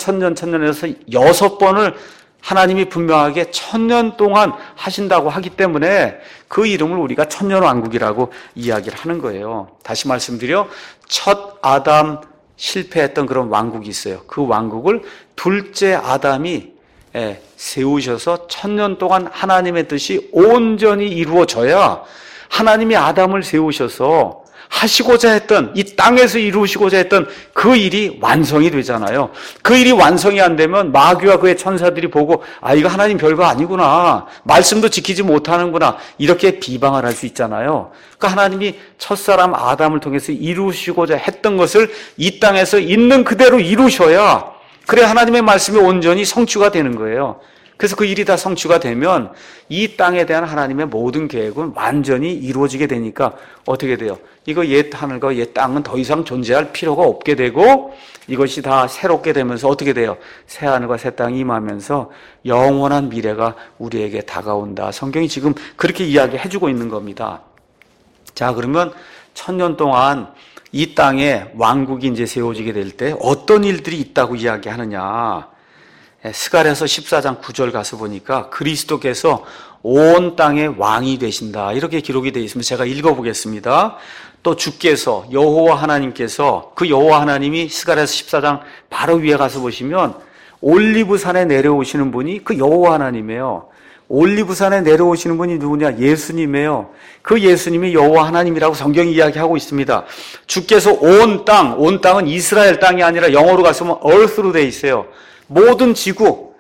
6번을 하나님이 분명하게 1000년 동안 하신다고 하기 때문에 그 이름을 우리가 천년왕국이라고 이야기를 하는 거예요. 다시 말씀드려 첫 아담 실패했던 그런 왕국이 있어요. 그 왕국을 둘째 아담이 세우셔서 1000년 동안 하나님의 뜻이 온전히 이루어져야 하나님이 아담을 세우셔서 하시고자 했던 이 땅에서 이루시고자 했던 그 일이 완성이 되잖아요. 그 일이 완성이 안 되면 마귀와 그의 천사들이 보고 이거 하나님 별거 아니구나, 말씀도 지키지 못하는구나, 이렇게 비방을 할 수 있잖아요. 그러니까 하나님이 첫사람 아담을 통해서 이루시고자 했던 것을 이 땅에서 있는 그대로 이루셔야 그래 하나님의 말씀이 온전히 성취가 되는 거예요. 그래서 그 일이 다 성취가 되면 이 땅에 대한 하나님의 모든 계획은 완전히 이루어지게 되니까 어떻게 돼요? 이거 옛 하늘과 옛 땅은 더 이상 존재할 필요가 없게 되고 이것이 다 새롭게 되면서 어떻게 돼요? 새 하늘과 새 땅이 임하면서 영원한 미래가 우리에게 다가온다. 성경이 지금 그렇게 이야기해주고 있는 겁니다. 자, 그러면 1000년 동안 이 땅에 왕국이 이제 세워지게 될 때 어떤 일들이 있다고 이야기하느냐? 스가랴서 14장 9절 가서 보니까 그리스도께서 온 땅의 왕이 되신다, 이렇게 기록이 되어 있으면 제가 읽어보겠습니다. 또 주께서 여호와 하나님께서, 그 여호와 하나님이 스가랴서 14장 바로 위에 가서 보시면 올리브산에 내려오시는 분이 그 여호와 하나님이에요. 올리브산에 내려오시는 분이 누구냐? 예수님이에요. 그 예수님이 여호와 하나님이라고 성경이 이야기하고 있습니다. 주께서 온 땅은 이스라엘 땅이 아니라 영어로 갔으면 earth로 되어 있어요. 모든 지구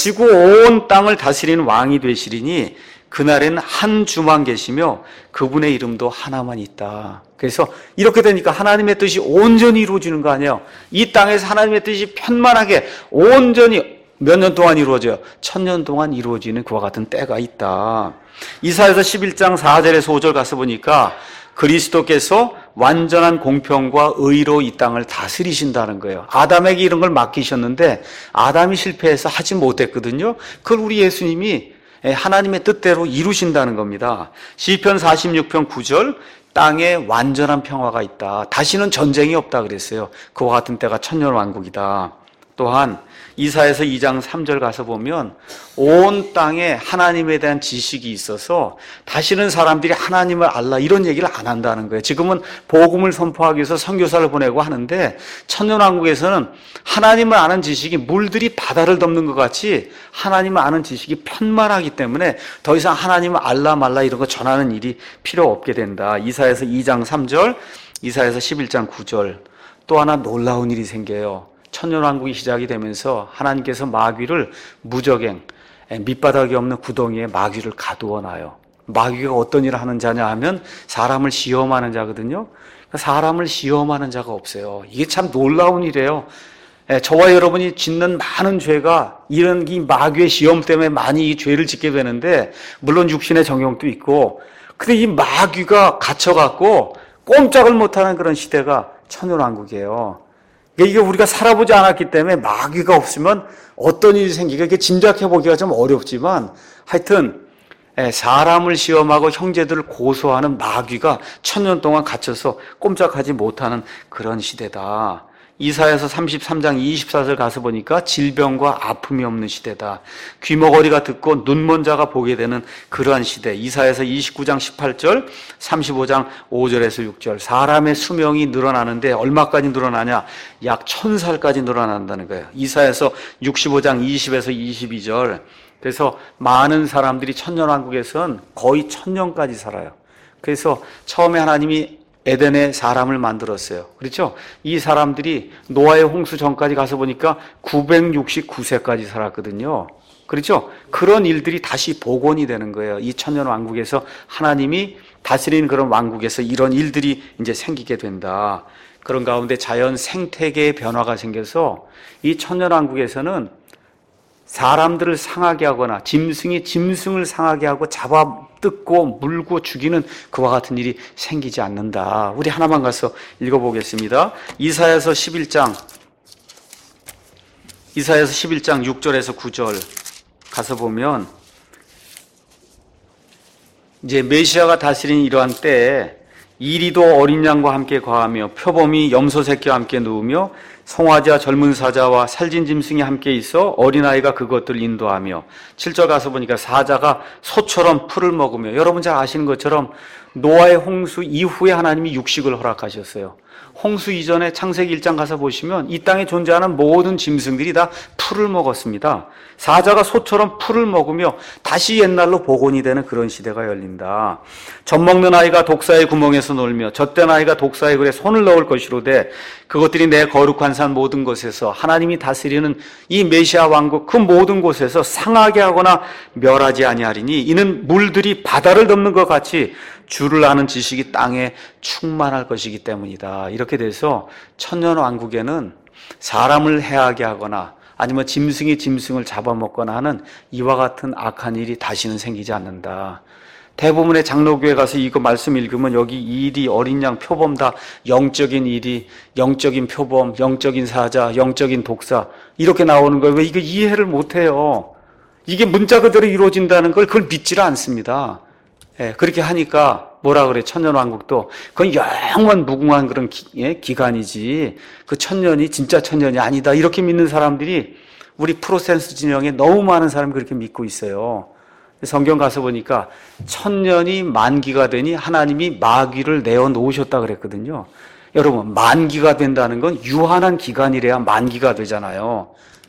온 땅을 다스리는 왕이 되시리니 그날에는 한 주만 계시며 그분의 이름도 하나만 있다. 그래서 이렇게 되니까 하나님의 뜻이 온전히 이루어지는 거 아니에요. 이 땅에서 하나님의 뜻이 편만하게 온전히 몇 년 동안 이루어져요? 1000년 동안 이루어지는 그와 같은 때가 있다. 이사야서 11장 4절에서 5절 가서 보니까 그리스도께서 완전한 공평과 의로 이 땅을 다스리신다는 거예요. 아담에게 이런 걸 맡기셨는데 아담이 실패해서 하지 못했거든요. 그걸 우리 예수님이 하나님의 뜻대로 이루신다는 겁니다. 시편 46편 9절 땅에 완전한 평화가 있다. 다시는 전쟁이 없다 그랬어요. 그와 같은 때가 천년왕국이다. 또한 이사야서 2장 3절 가서 보면 온 땅에 하나님에 대한 지식이 있어서 다시는 사람들이 하나님을 알라 이런 얘기를 안 한다는 거예요. 지금은 복음을 선포하기 위해서 선교사를 보내고 하는데 천년왕국에서는 하나님을 아는 지식이 물들이 바다를 덮는 것 같이 하나님을 아는 지식이 편만하기 때문에 더 이상 하나님을 알라 말라 이런 거 전하는 일이 필요 없게 된다. 이사야서 2장 3절, 이사야서 11장 9절. 또 하나 놀라운 일이 생겨요. 천년왕국이 시작이 되면서 하나님께서 마귀를 무적행, 밑바닥이 없는 구덩이에 마귀를 가두어 놔요. 마귀가 어떤 일을 하는 자냐 하면 사람을 시험하는 자거든요. 사람을 시험하는 자가 없어요. 이게 참 놀라운 일이에요. 저와 여러분이 짓는 많은 죄가 이런 이 마귀의 시험 때문에 많이 이 죄를 짓게 되는데 물론 육신의 정욕도 있고 근데 이 마귀가 갇혀갖고 꼼짝을 못하는 그런 시대가 천년왕국이에요. 이게 우리가 살아보지 않았기 때문에 마귀가 없으면 어떤 일이 생기가 이게 짐작해보기가 좀 어렵지만 하여튼 사람을 시험하고 형제들을 고소하는 마귀가 1000년 동안 갇혀서 꼼짝하지 못하는 그런 시대다. 이사야서 33장 24절 가서 보니까 질병과 아픔이 없는 시대다. 귀머거리가 듣고 눈먼 자가 보게 되는 그러한 시대. 이사야서 29장 18절, 35장 5절에서 6절. 사람의 수명이 늘어나는데 얼마까지 늘어나냐? 약 1000살까지 늘어난다는 거예요. 이사야서 65장 20에서 22절. 그래서 많은 사람들이 천년왕국에선 거의 1000년까지 살아요. 그래서 처음에 하나님이 에덴에 사람을 만들었어요. 그렇죠? 이 사람들이 노아의 홍수 전까지 가서 보니까 969세까지 살았거든요. 그렇죠? 그런 일들이 다시 복원이 되는 거예요. 이 천년왕국에서 하나님이 다스리는 그런 왕국에서 이런 일들이 이제 생기게 된다. 그런 가운데 자연 생태계의 변화가 생겨서 이 천년왕국에서는 사람들을 상하게 하거나 짐승이 짐승을 상하게 하고 잡아 뜯고 물고 죽이는 그와 같은 일이 생기지 않는다. 우리 하나만 가서 읽어보겠습니다. 이사야서 11장 6절에서 9절 가서 보면 이제 메시아가 다스리는 이러한 때에 이리도 어린 양과 함께 거하며 표범이 염소 새끼와 함께 누우며 송아지와 젊은 사자와 살진 짐승이 함께 있어 어린아이가 그것들을 인도하며 7절 가서 보니까 사자가 소처럼 풀을 먹으며 여러분 잘 아시는 것처럼 노아의 홍수 이후에 하나님이 육식을 허락하셨어요. 홍수 이전에 창세기 1장 가서 보시면 이 땅에 존재하는 모든 짐승들이 다 풀을 먹었습니다. 사자가 소처럼 풀을 먹으며 다시 옛날로 복원이 되는 그런 시대가 열린다. 젖 먹는 아이가 독사의 구멍에서 놀며 젖된 아이가 독사의 굴에 손을 넣을 것이로되 그것들이 내 거룩한 산 모든 곳에서 하나님이 다스리는 이 메시아 왕국 그 모든 곳에서 상하게 하거나 멸하지 아니하리니 이는 물들이 바다를 덮는 것 같이 주를 아는 지식이 땅에 충만할 것이기 때문이다. 이렇게 돼서 천년왕국에는 사람을 해하게 하거나 아니면 짐승이 짐승을 잡아먹거나 하는 이와 같은 악한 일이 다시는 생기지 않는다. 대부분의 장로교회 가서 이거 말씀 읽으면 여기 일이 어린 양 표범 다 영적인 일이 영적인 표범, 영적인 사자, 영적인 독사 이렇게 나오는 거예요. 왜 이거 이해를 못해요. 이게 문자 그대로 이루어진다는 걸 그걸 믿지를 않습니다. 그렇게 하니까 뭐라 그래? 천년왕국도 그건 영원 무궁한 그런 기간이지 그 천년이 진짜 천년이 아니다 이렇게 믿는 사람들이 우리 프로테스탄트 진영에 너무 많은 사람이 그렇게 믿고 있어요. 성경 가서 보니까 천년이 만기가 되니 하나님이 마귀를 내어놓으셨다 그랬거든요. 여러분 만기가 된다는 건 유한한 기간이래야 만기가 되잖아요.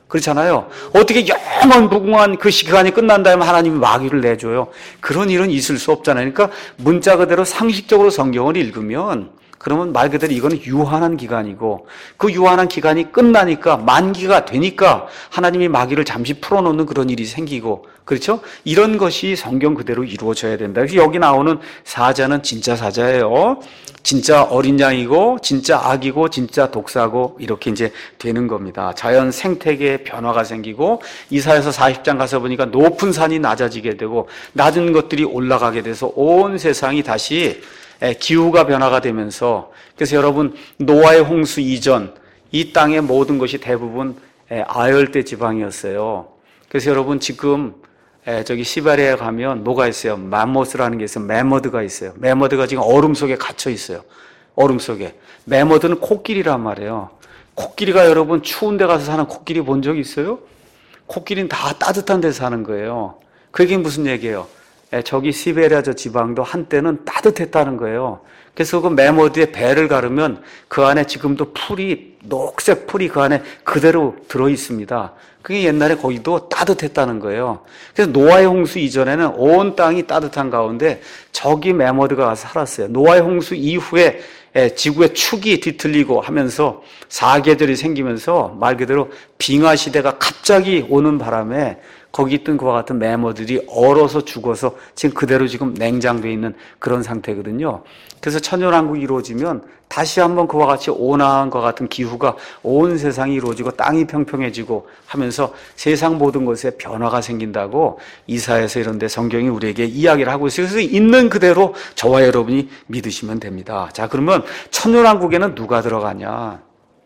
그렇잖아요. 어떻게 영원 무궁한 그 시간이 끝난 다음에 하나님이 마귀를 내줘요. 그런 일은 있을 수 없잖아요. 그러니까 문자 그대로 상식적으로 성경을 읽으면 그러면 말 그대로 이거는 유한한 기간이고 그 유한한 기간이 끝나니까 만기가 되니까 하나님이 마귀를 잠시 풀어놓는 그런 일이 생기고 그렇죠? 이런 것이 성경 그대로 이루어져야 된다. 그래서 여기 나오는 사자는 진짜 사자예요. 진짜 어린 양이고 진짜 악이고 진짜 독사고 이렇게 이제 되는 겁니다. 자연 생태계에 변화가 생기고 이사야서 40장 가서 보니까 높은 산이 낮아지게 되고 낮은 것들이 올라가게 돼서 온 세상이 다시 기후가 변화가 되면서 그래서 여러분 노아의 홍수 이전 이 땅의 모든 것이 대부분 아열대 지방이었어요. 그래서 여러분 지금 저기 시베리아에 가면 뭐가 있어요? 맘모스라는 게 있어요. 매머드가 있어요. 매머드가 지금 얼음 속에 갇혀 있어요. 얼음 속에. 매머드는 코끼리란 말이에요. 코끼리가 여러분 추운 데 가서 사는 코끼리 본 적 있어요? 코끼리는 다 따뜻한 데서 사는 거예요. 그게 무슨 얘기예요? 저기 시베리아 저 지방도 한때는 따뜻했다는 거예요. 그래서 그 매머드에 배를 가르면 그 안에 지금도 풀이 녹색 풀이 그 안에 그대로 들어 있습니다. 그게 옛날에 거기도 따뜻했다는 거예요. 그래서 노아의 홍수 이전에는 온 땅이 따뜻한 가운데 저기 매머드가 가서 살았어요. 노아의 홍수 이후에 지구의 축이 뒤틀리고 하면서 사계절이 생기면서 말 그대로 빙하 시대가 갑자기 오는 바람에 거기 있던 그와 같은 매머들이 얼어서 죽어서 지금 그대로 지금 냉장되어 있는 그런 상태거든요. 그래서 천연왕국이 이루어지면 다시 한번 그와 같이 온화한 것 같은 기후가 온 세상이 이루어지고 땅이 평평해지고 하면서 세상 모든 것에 변화가 생긴다고 이사야서 이런 데 성경이 우리에게 이야기를 하고 있어요. 그래서 있는 그대로 저와 여러분이 믿으시면 됩니다. 자, 그러면 천연왕국에는 누가 들어가냐?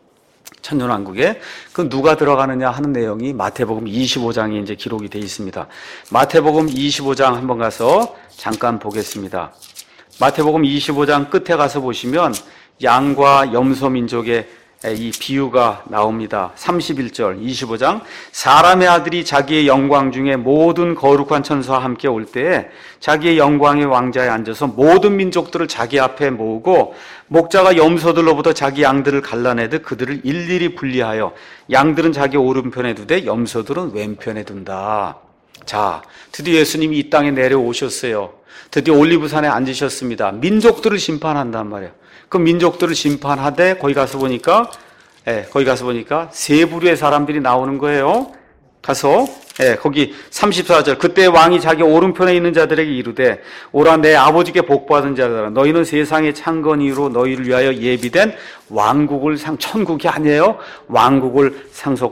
천년왕국에 그 누가 들어가느냐 하는 내용이 마태복음 25장에 이제 기록이 되어 있습니다. 마태복음 25장 한번 가서 잠깐 보겠습니다. 마태복음 25장 끝에 가서 보시면 양과 염소 민족의 이 비유가 나옵니다. 31절 25장 사람의 아들이 자기의 영광 중에 모든 거룩한 천사와 함께 올 때에 자기의 영광의 왕자에 앉아서 모든 민족들을 자기 앞에 모으고 목자가 염소들로부터 자기 양들을 갈라내듯 그들을 일일이 분리하여 양들은 자기 오른편에 두되 염소들은 왼편에 둔다. 자, 드디어 예수님이 이 땅에 내려오셨어요. 드디어 올리브산에 앉으셨습니다. 민족들을 심판한단 말이에요. 그 민족들을 심판하되 거기 가서 보니까 세 부류의 사람들이 나오는 거예요. 가서 거기 34절 그때 왕이 자기 오른편에 있는 자들에게 이르되 오라 내 아버지께 복받은 자들아 너희는 세상의 창건이로 너희를 위하여 예비된 왕국을 천국이 아니에요. 왕국을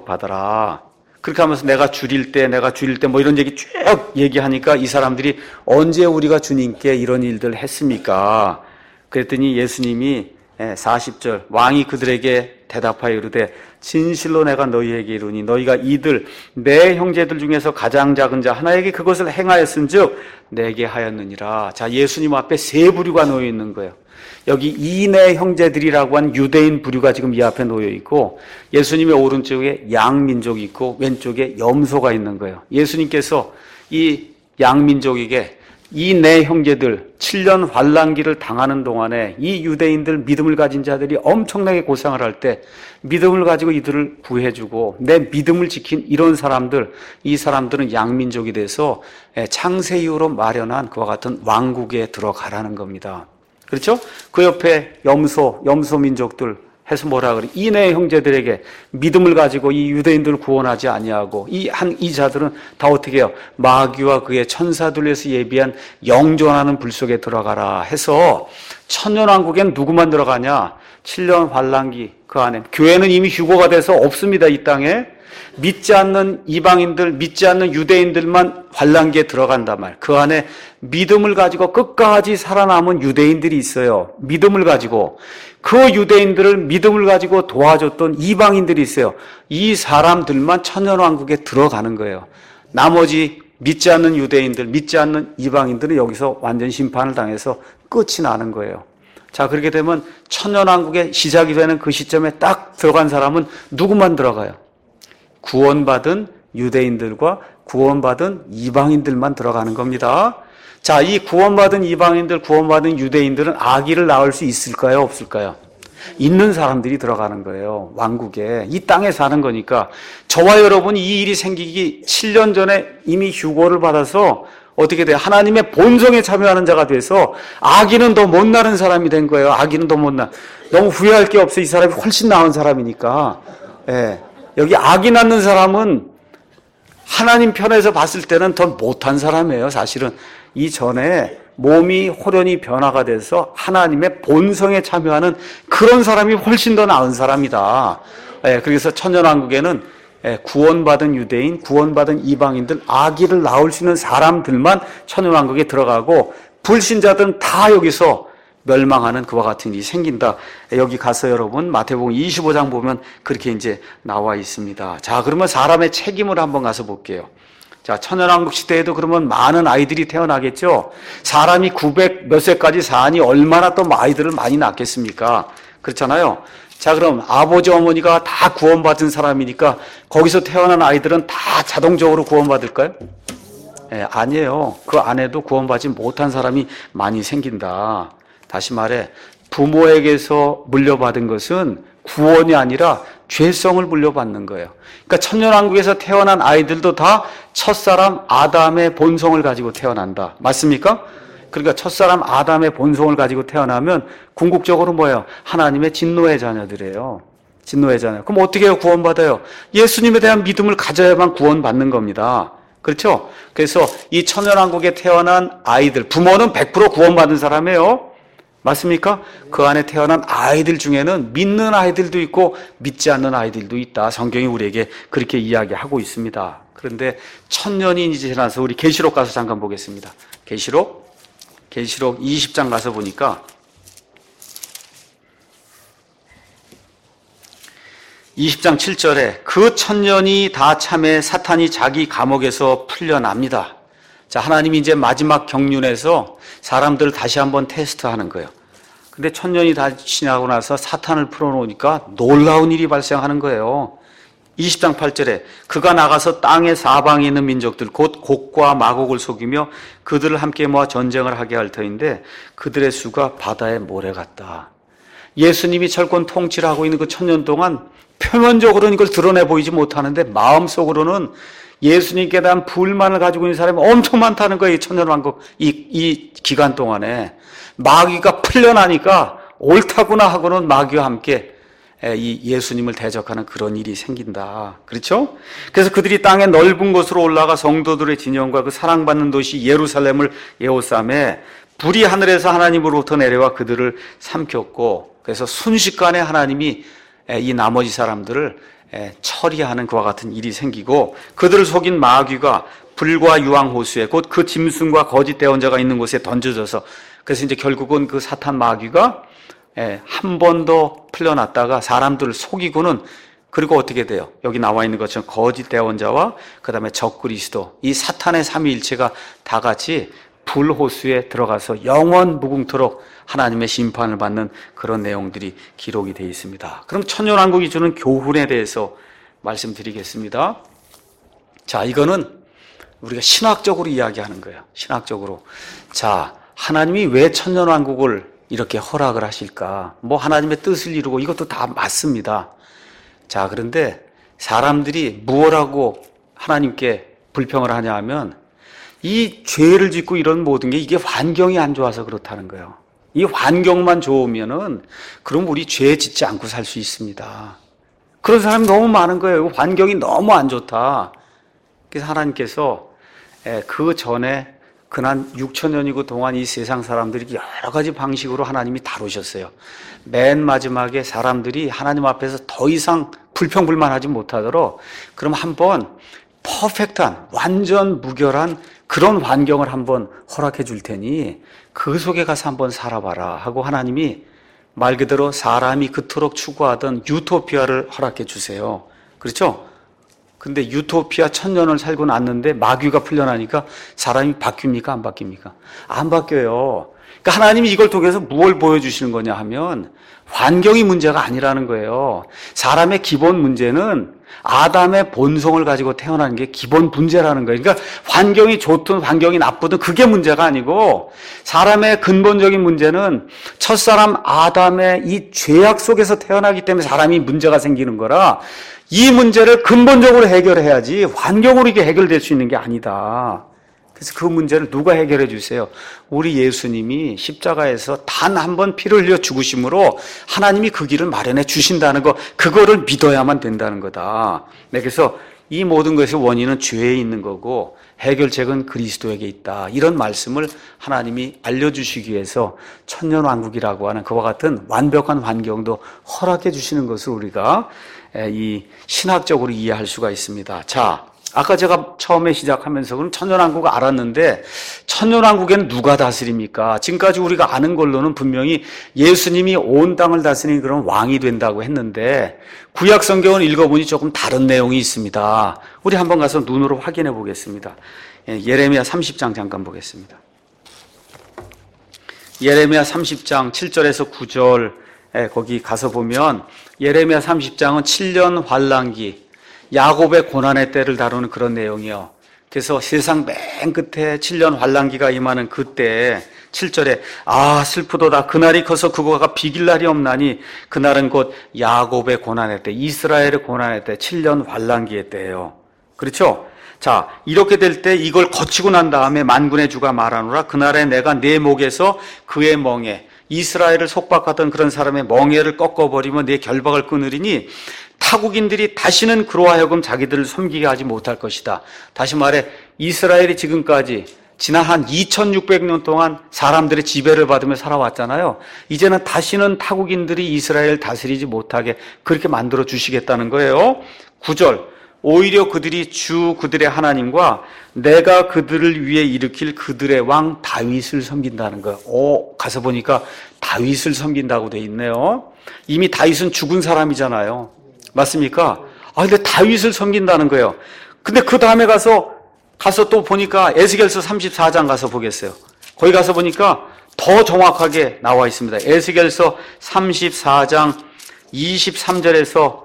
상속받아라. 그렇게 하면서 내가 줄일 때 뭐 이런 얘기 쭉 얘기하니까 이 사람들이 언제 우리가 주님께 이런 일들 했습니까? 그랬더니 예수님이 40절 왕이 그들에게 대답하여 이르되 진실로 내가 너희에게 이르니 너희가 이들 내 형제들 중에서 가장 작은 자 하나에게 그것을 행하였은즉 내게 하였느니라. 자, 예수님 앞에 세 부류가 놓여 있는 거예요. 여기 이내 형제들이라고 한 유대인 부류가 지금 이 앞에 놓여 있고 예수님의 오른쪽에 양민족이 있고 왼쪽에 염소가 있는 거예요. 예수님께서 이 양민족에게 이 내 형제들 7년 환란기를 당하는 동안에 이 유대인들 믿음을 가진 자들이 엄청나게 고생을 할 때 믿음을 가지고 이들을 구해주고 내 믿음을 지킨 이런 사람들, 이 사람들은 양민족이 돼서 창세 이후로 마련한 그와 같은 왕국에 들어가라는 겁니다. 그렇죠? 그 옆에 염소 민족들 해서 뭐라 그래? 이내 형제들에게 믿음을 가지고 이 유대인들을 구원하지 아니하고 이 자들은 다 어떻게 해요? 마귀와 그의 천사들에서 예비한 영존하는 불 속에 들어가라 해서 천년왕국엔 누구만 들어가냐? 7년 환란기 그 안에 교회는 이미 휴거가 돼서 없습니다. 이 땅에 믿지 않는 이방인들, 믿지 않는 유대인들만 환란기에 들어간단 말. 그 안에 믿음을 가지고 끝까지 살아남은 유대인들이 있어요. 믿음을 가지고 그 유대인들을 믿음을 가지고 도와줬던 이방인들이 있어요. 이 사람들만 천년왕국에 들어가는 거예요. 나머지 믿지 않는 유대인들, 믿지 않는 이방인들은 여기서 완전 심판을 당해서 끝이 나는 거예요. 자, 그렇게 되면 천년왕국의 시작이 되는 그 시점에 딱 들어간 사람은 누구만 들어가요? 구원받은 유대인들과 구원받은 이방인들만 들어가는 겁니다. 자, 이 구원받은 이방인들, 구원받은 유대인들은 아기를 낳을 수 있을까요? 없을까요? 있는 사람들이 들어가는 거예요. 왕국에. 이 땅에 사는 거니까. 저와 여러분 이 일이 생기기 7년 전에 이미 휴거를 받아서 어떻게 돼요? 하나님의 본성에 참여하는 자가 돼서 악인은 더 못나는 사람이 된 거예요. 악인은 더 못나. 너무 후회할 게 없어. 이 사람이 훨씬 나은 사람이니까. 예. 여기 악이 낳는 사람은 하나님 편에서 봤을 때는 더 못한 사람이에요. 사실은 이전에 몸이 호련히 변화가 돼서 하나님의 본성에 참여하는 그런 사람이 훨씬 더 나은 사람이다. 예. 그래서 천년왕국에는 구원받은 유대인, 구원받은 이방인들, 아기를 낳을 수 있는 사람들만 천년왕국에 들어가고 불신자들은 다 여기서 멸망하는 그와 같은 일이 생긴다. 여기 가서 여러분 마태복음 25장 보면 그렇게 이제 나와 있습니다. 자, 그러면 사람의 책임을 한번 가서 볼게요. 자, 천년왕국 시대에도 그러면 많은 아이들이 태어나겠죠. 사람이 900 몇 세까지 사니 얼마나 또 아이들을 많이 낳겠습니까? 그렇잖아요. 자, 그럼 아버지 어머니가 다 구원받은 사람이니까 거기서 태어난 아이들은 다 자동적으로 구원받을까요? 아니에요. 그 안에도 구원받지 못한 사람이 많이 생긴다. 다시 말해 부모에게서 물려받은 것은 구원이 아니라 죄성을 물려받는 거예요. 그러니까 천년왕국에서 태어난 아이들도 다 첫사람 아담의 본성을 가지고 태어난다. 맞습니까? 그러니까 첫사람 아담의 본성을 가지고 태어나면 궁극적으로 뭐예요? 하나님의 진노의 자녀들이에요. 진노의 자녀. 그럼 어떻게 해요? 구원받아요? 예수님에 대한 믿음을 가져야만 구원받는 겁니다. 그렇죠? 그래서 이 천년왕국에 태어난 아이들, 부모는 100% 구원받은 사람이에요. 맞습니까? 그 안에 태어난 아이들 중에는 믿는 아이들도 있고 믿지 않는 아이들도 있다. 성경이 우리에게 그렇게 이야기하고 있습니다. 그런데 천년이 이제 지나서 우리 계시록 가서 잠깐 보겠습니다. 계시록 20장 가서 보니까 20장 7절에 그 천년이 다 참에 사탄이 자기 감옥에서 풀려납니다. 자, 하나님이 이제 마지막 경륜에서 사람들을 다시 한번 테스트하는 거예요. 근데 천년이 다 지나고 나서 사탄을 풀어놓으니까 놀라운 일이 발생하는 거예요. 20장 8절에 그가 나가서 땅의 사방에 있는 민족들 곧 곡과 마곡을 속이며 그들을 함께 모아 전쟁을 하게 할 터인데 그들의 수가 바다의 모래 같다. 예수님이 철권 통치를 하고 있는 그 천년 동안 표면적으로는 이걸 드러내 보이지 못하는데 마음속으로는 예수님께 대한 불만을 가지고 있는 사람이 엄청 많다는 거예요. 이 천년왕국 이 기간 동안에 마귀가 풀려나니까 옳다구나 하고는 마귀와 함께 이 예수님을 대적하는 그런 일이 생긴다. 그렇죠? 그래서 그들이 땅의 넓은 곳으로 올라가 성도들의 진영과 그 사랑받는 도시 예루살렘을 에워싸매 불이 하늘에서 하나님으로부터 내려와 그들을 삼켰고 그래서 순식간에 하나님이 이 나머지 사람들을 처리하는 그와 같은 일이 생기고 그들을 속인 마귀가 불과 유황호수에 곧 그 짐승과 거짓 대언자가 있는 곳에 던져져서 그래서 이제 결국은 그 사탄 마귀가 한 번 더 풀려났다가 사람들을 속이고는 그리고 어떻게 돼요? 여기 나와 있는 것처럼 거짓 대언자와 그 다음에 적그리스도 이 사탄의 삼위일체가 다 같이 불호수에 들어가서 영원 무궁토록 하나님의 심판을 받는 그런 내용들이 기록이 되어 있습니다. 그럼 천년왕국이 주는 교훈에 대해서 말씀드리겠습니다. 자, 이거는 우리가 신학적으로 이야기하는 거예요. 신학적으로. 자, 하나님이 왜 천년왕국을 이렇게 허락을 하실까? 뭐 하나님의 뜻을 이루고 이것도 다 맞습니다. 자, 그런데 사람들이 무엇하고 하나님께 불평을 하냐 하면 이 죄를 짓고 이런 모든 게 이게 환경이 안 좋아서 그렇다는 거예요. 이 환경만 좋으면은 그럼 우리 죄 짓지 않고 살 수 있습니다. 그런 사람이 너무 많은 거예요. 환경이 너무 안 좋다. 그래서 하나님께서 그 전에 그난 6천년이고 동안 이 세상 사람들이 여러 가지 방식으로 하나님이 다루셨어요. 맨 마지막에 사람들이 하나님 앞에서 더 이상 불평불만하지 못하도록 그럼 한번 퍼펙트한 완전 무결한 그런 환경을 한번 허락해 줄 테니 그 속에 가서 한번 살아봐라 하고 하나님이 말 그대로 사람이 그토록 추구하던 유토피아를 허락해 주세요. 그렇죠? 근데 유토피아 천년을 살고 났는데 마귀가 풀려나니까 사람이 바뀝니까? 안 바뀝니까? 안 바뀌어요. 그러니까 하나님이 이걸 통해서 무엇을 보여주시는 거냐 하면 환경이 문제가 아니라는 거예요. 사람의 기본 문제는 아담의 본성을 가지고 태어나는 게 기본 문제라는 거예요. 그러니까 환경이 좋든 환경이 나쁘든 그게 문제가 아니고 사람의 근본적인 문제는 첫사람 아담의 이 죄악 속에서 태어나기 때문에 사람이 문제가 생기는 거라 이 문제를 근본적으로 해결해야지 환경으로 이게 해결될 수 있는 게 아니다. 그래서 그 문제를 누가 해결해 주세요? 우리 예수님이 십자가에서 단 한 번 피를 흘려 죽으심으로 하나님이 그 길을 마련해 주신다는 거, 그거를 믿어야만 된다는 거다. 네, 그래서 이 모든 것의 원인은 죄에 있는 거고 해결책은 그리스도에게 있다. 이런 말씀을 하나님이 알려주시기 위해서 천년왕국이라고 하는 그와 같은 완벽한 환경도 허락해 주시는 것을 우리가 이 신학적으로 이해할 수가 있습니다. 자, 아까 제가 처음에 시작하면서 그럼 천년왕국 알았는데 천년왕국에는 누가 다스립니까? 지금까지 우리가 아는 걸로는 분명히 예수님이 온 땅을 다스리는 그런 왕이 된다고 했는데 구약 성경을 읽어보니 조금 다른 내용이 있습니다. 우리 한번 가서 눈으로 확인해 보겠습니다. 예레미야 30장 잠깐 보겠습니다. 예레미야 30장 7절에서 9절 거기 가서 보면 예레미야 30장은 7년 환란기 야곱의 고난의 때를 다루는 그런 내용이요. 그래서 세상 맨 끝에 7년 환란기가 임하는 그때 7절에 슬프도다 그날이 커서 그거가 비길 날이 없나니 그날은 곧 야곱의 고난의 때 이스라엘의 고난의 때 7년 환란기의 때예요. 그렇죠? 자, 이렇게 될 때 이걸 거치고 난 다음에 만군의 주가 말하노라 그날에 내가 내 목에서 그의 멍에 이스라엘을 속박하던 그런 사람의 멍에를 꺾어버리며 내 결박을 끊으리니 타국인들이 다시는 그로 하여금 자기들을 섬기게 하지 못할 것이다. 다시 말해 이스라엘이 지금까지 지난 한 2600년 동안 사람들의 지배를 받으며 살아왔잖아요. 이제는 다시는 타국인들이 이스라엘을 다스리지 못하게 그렇게 만들어 주시겠다는 거예요. 9절 오히려 그들이 주 그들의 하나님과 내가 그들을 위해 일으킬 그들의 왕 다윗을 섬긴다는 거예요. 가서 보니까 다윗을 섬긴다고 돼 있네요. 이미 다윗은 죽은 사람이잖아요. 맞습니까? 근데 다윗을 섬긴다는 거예요. 근데 그 다음에 가서 또 보니까 에스겔서 34장 가서 보겠어요. 거기 가서 보니까 더 정확하게 나와 있습니다. 에스겔서 34장 23절에서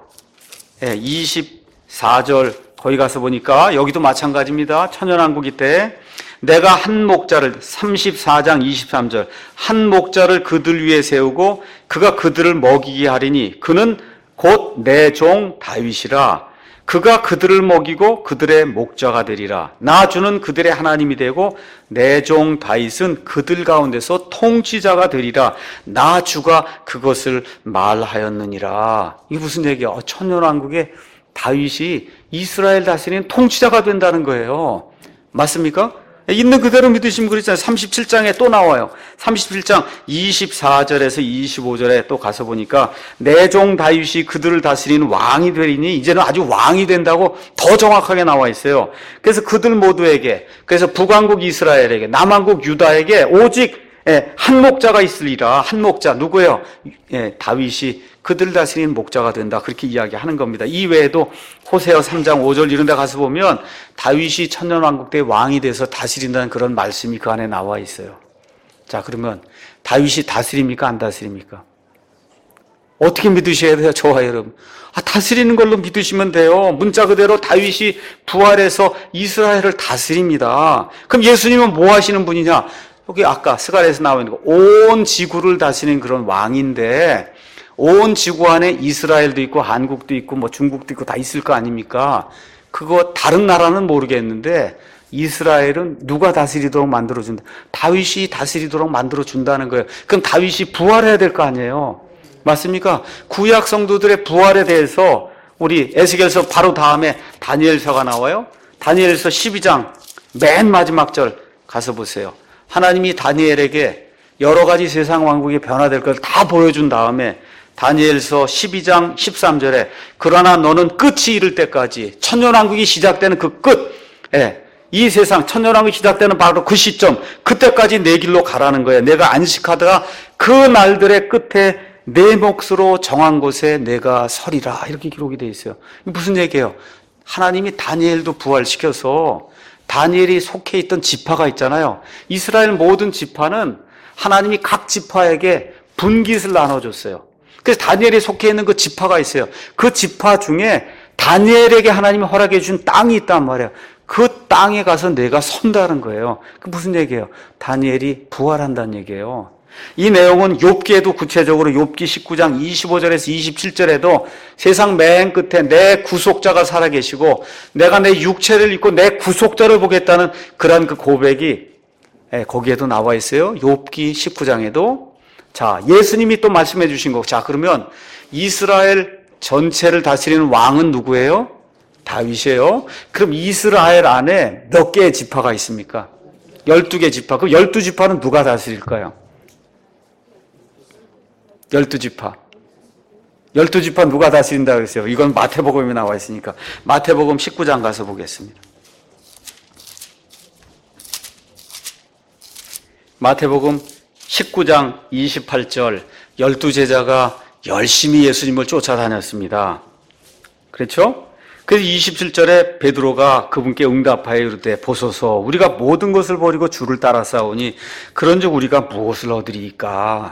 24절 거기 가서 보니까 여기도 마찬가지입니다. 천년왕국이 때 내가 한 목자를 34장 23절 한 목자를 그들 위에 세우고 그가 그들을 먹이게 하리니 그는 곧 내 종 다윗이라 그가 그들을 먹이고 그들의 목자가 되리라. 나 주는 그들의 하나님이 되고 내 종 다윗은 그들 가운데서 통치자가 되리라. 나 주가 그것을 말하였느니라. 이게 무슨 얘기야? 천년왕국에 다윗이 이스라엘 다스리는 통치자가 된다는 거예요. 맞습니까? 있는 그대로 믿으시면 그렇잖아요. 37장에 또 나와요. 37장 24절에서 25절에 또 가서 보니까 내 종 다윗이 그들을 다스리는 왕이 되리니 이제는 아주 왕이 된다고 더 정확하게 나와 있어요. 그래서 그들 모두에게 그래서 북왕국 이스라엘에게 남왕국 유다에게 오직 한 목자가 있으리라. 한 목자 누구예요? 다윗이 그들 다스리는 목자가 된다. 그렇게 이야기하는 겁니다. 이 외에도 호세아 3장 5절 이런 데 가서 보면 다윗이 천년왕국 때 왕이 돼서 다스린다는 그런 말씀이 그 안에 나와 있어요. 자, 그러면 다윗이 다스립니까? 안 다스립니까? 어떻게 믿으셔야 돼요? 저와 여러분. 다스리는 걸로 믿으시면 돼요. 문자 그대로 다윗이 부활해서 이스라엘을 다스립니다. 그럼 예수님은 뭐 하시는 분이냐? 여기 아까 스가랴에서 나와 있는 거 온 지구를 다스리는 그런 왕인데 온 지구 안에 이스라엘도 있고 한국도 있고 뭐 중국도 있고 다 있을 거 아닙니까? 그거 다른 나라는 모르겠는데 이스라엘은 누가 다스리도록 만들어준다? 다윗이 다스리도록 만들어준다는 거예요. 그럼 다윗이 부활해야 될 거 아니에요? 맞습니까? 구약 성도들의 부활에 대해서 우리 에스겔서 바로 다음에 다니엘서가 나와요. 다니엘서 12장 맨 마지막 절 가서 보세요. 하나님이 다니엘에게 여러 가지 세상 왕국이 변화될 걸 다 보여준 다음에 다니엘서 12장 13절에 그러나 너는 끝이 이를 때까지 천년왕국이 시작되는 그 끝, 이 세상 천년왕국이 시작되는 바로 그 시점, 그때까지 내 길로 가라는 거예요. 내가 안식하다가 그 날들의 끝에 내 몫으로 정한 곳에 내가 서리라. 이렇게 기록이 되어 있어요. 무슨 얘기예요? 하나님이 다니엘도 부활시켜서 다니엘이 속해 있던 지파가 있잖아요. 이스라엘 모든 지파는 하나님이 각 지파에게 분깃을 나눠줬어요. 그래서 다니엘이 속해 있는 그 지파가 있어요. 그 지파 중에 다니엘에게 하나님이 허락해 준 땅이 있단 말이에요. 그 땅에 가서 내가 선다는 거예요. 그 무슨 얘기예요? 다니엘이 부활한다는 얘기예요. 이 내용은 욥기에도 구체적으로 욥기 19장 25절에서 27절에도 세상 맨 끝에 내 구속자가 살아계시고 내가 내 육체를 입고 내 구속자를 보겠다는 그런 그 고백이 거기에도 나와 있어요. 욥기 19장에도. 자, 예수님이 또 말씀해 주신 거. 자, 그러면 이스라엘 전체를 다스리는 왕은 누구예요? 다윗이에요. 그럼 이스라엘 안에 몇 개의 지파가 있습니까? 12개 지파. 그 12지파는 누가 다스릴까요? 12지파. 12지파 누가 다스린다고 그랬어요? 이건 마태복음에 나와 있으니까. 마태복음 19장 가서 보겠습니다. 마태복음 19장 28절 12제자가 열심히 예수님을 쫓아다녔습니다. 그렇죠? 그래서 27절에 베드로가 그분께 응답하여 이르되 보소서 우리가 모든 것을 버리고 주를 따라싸우니 그런즉 우리가 무엇을 얻으리이까?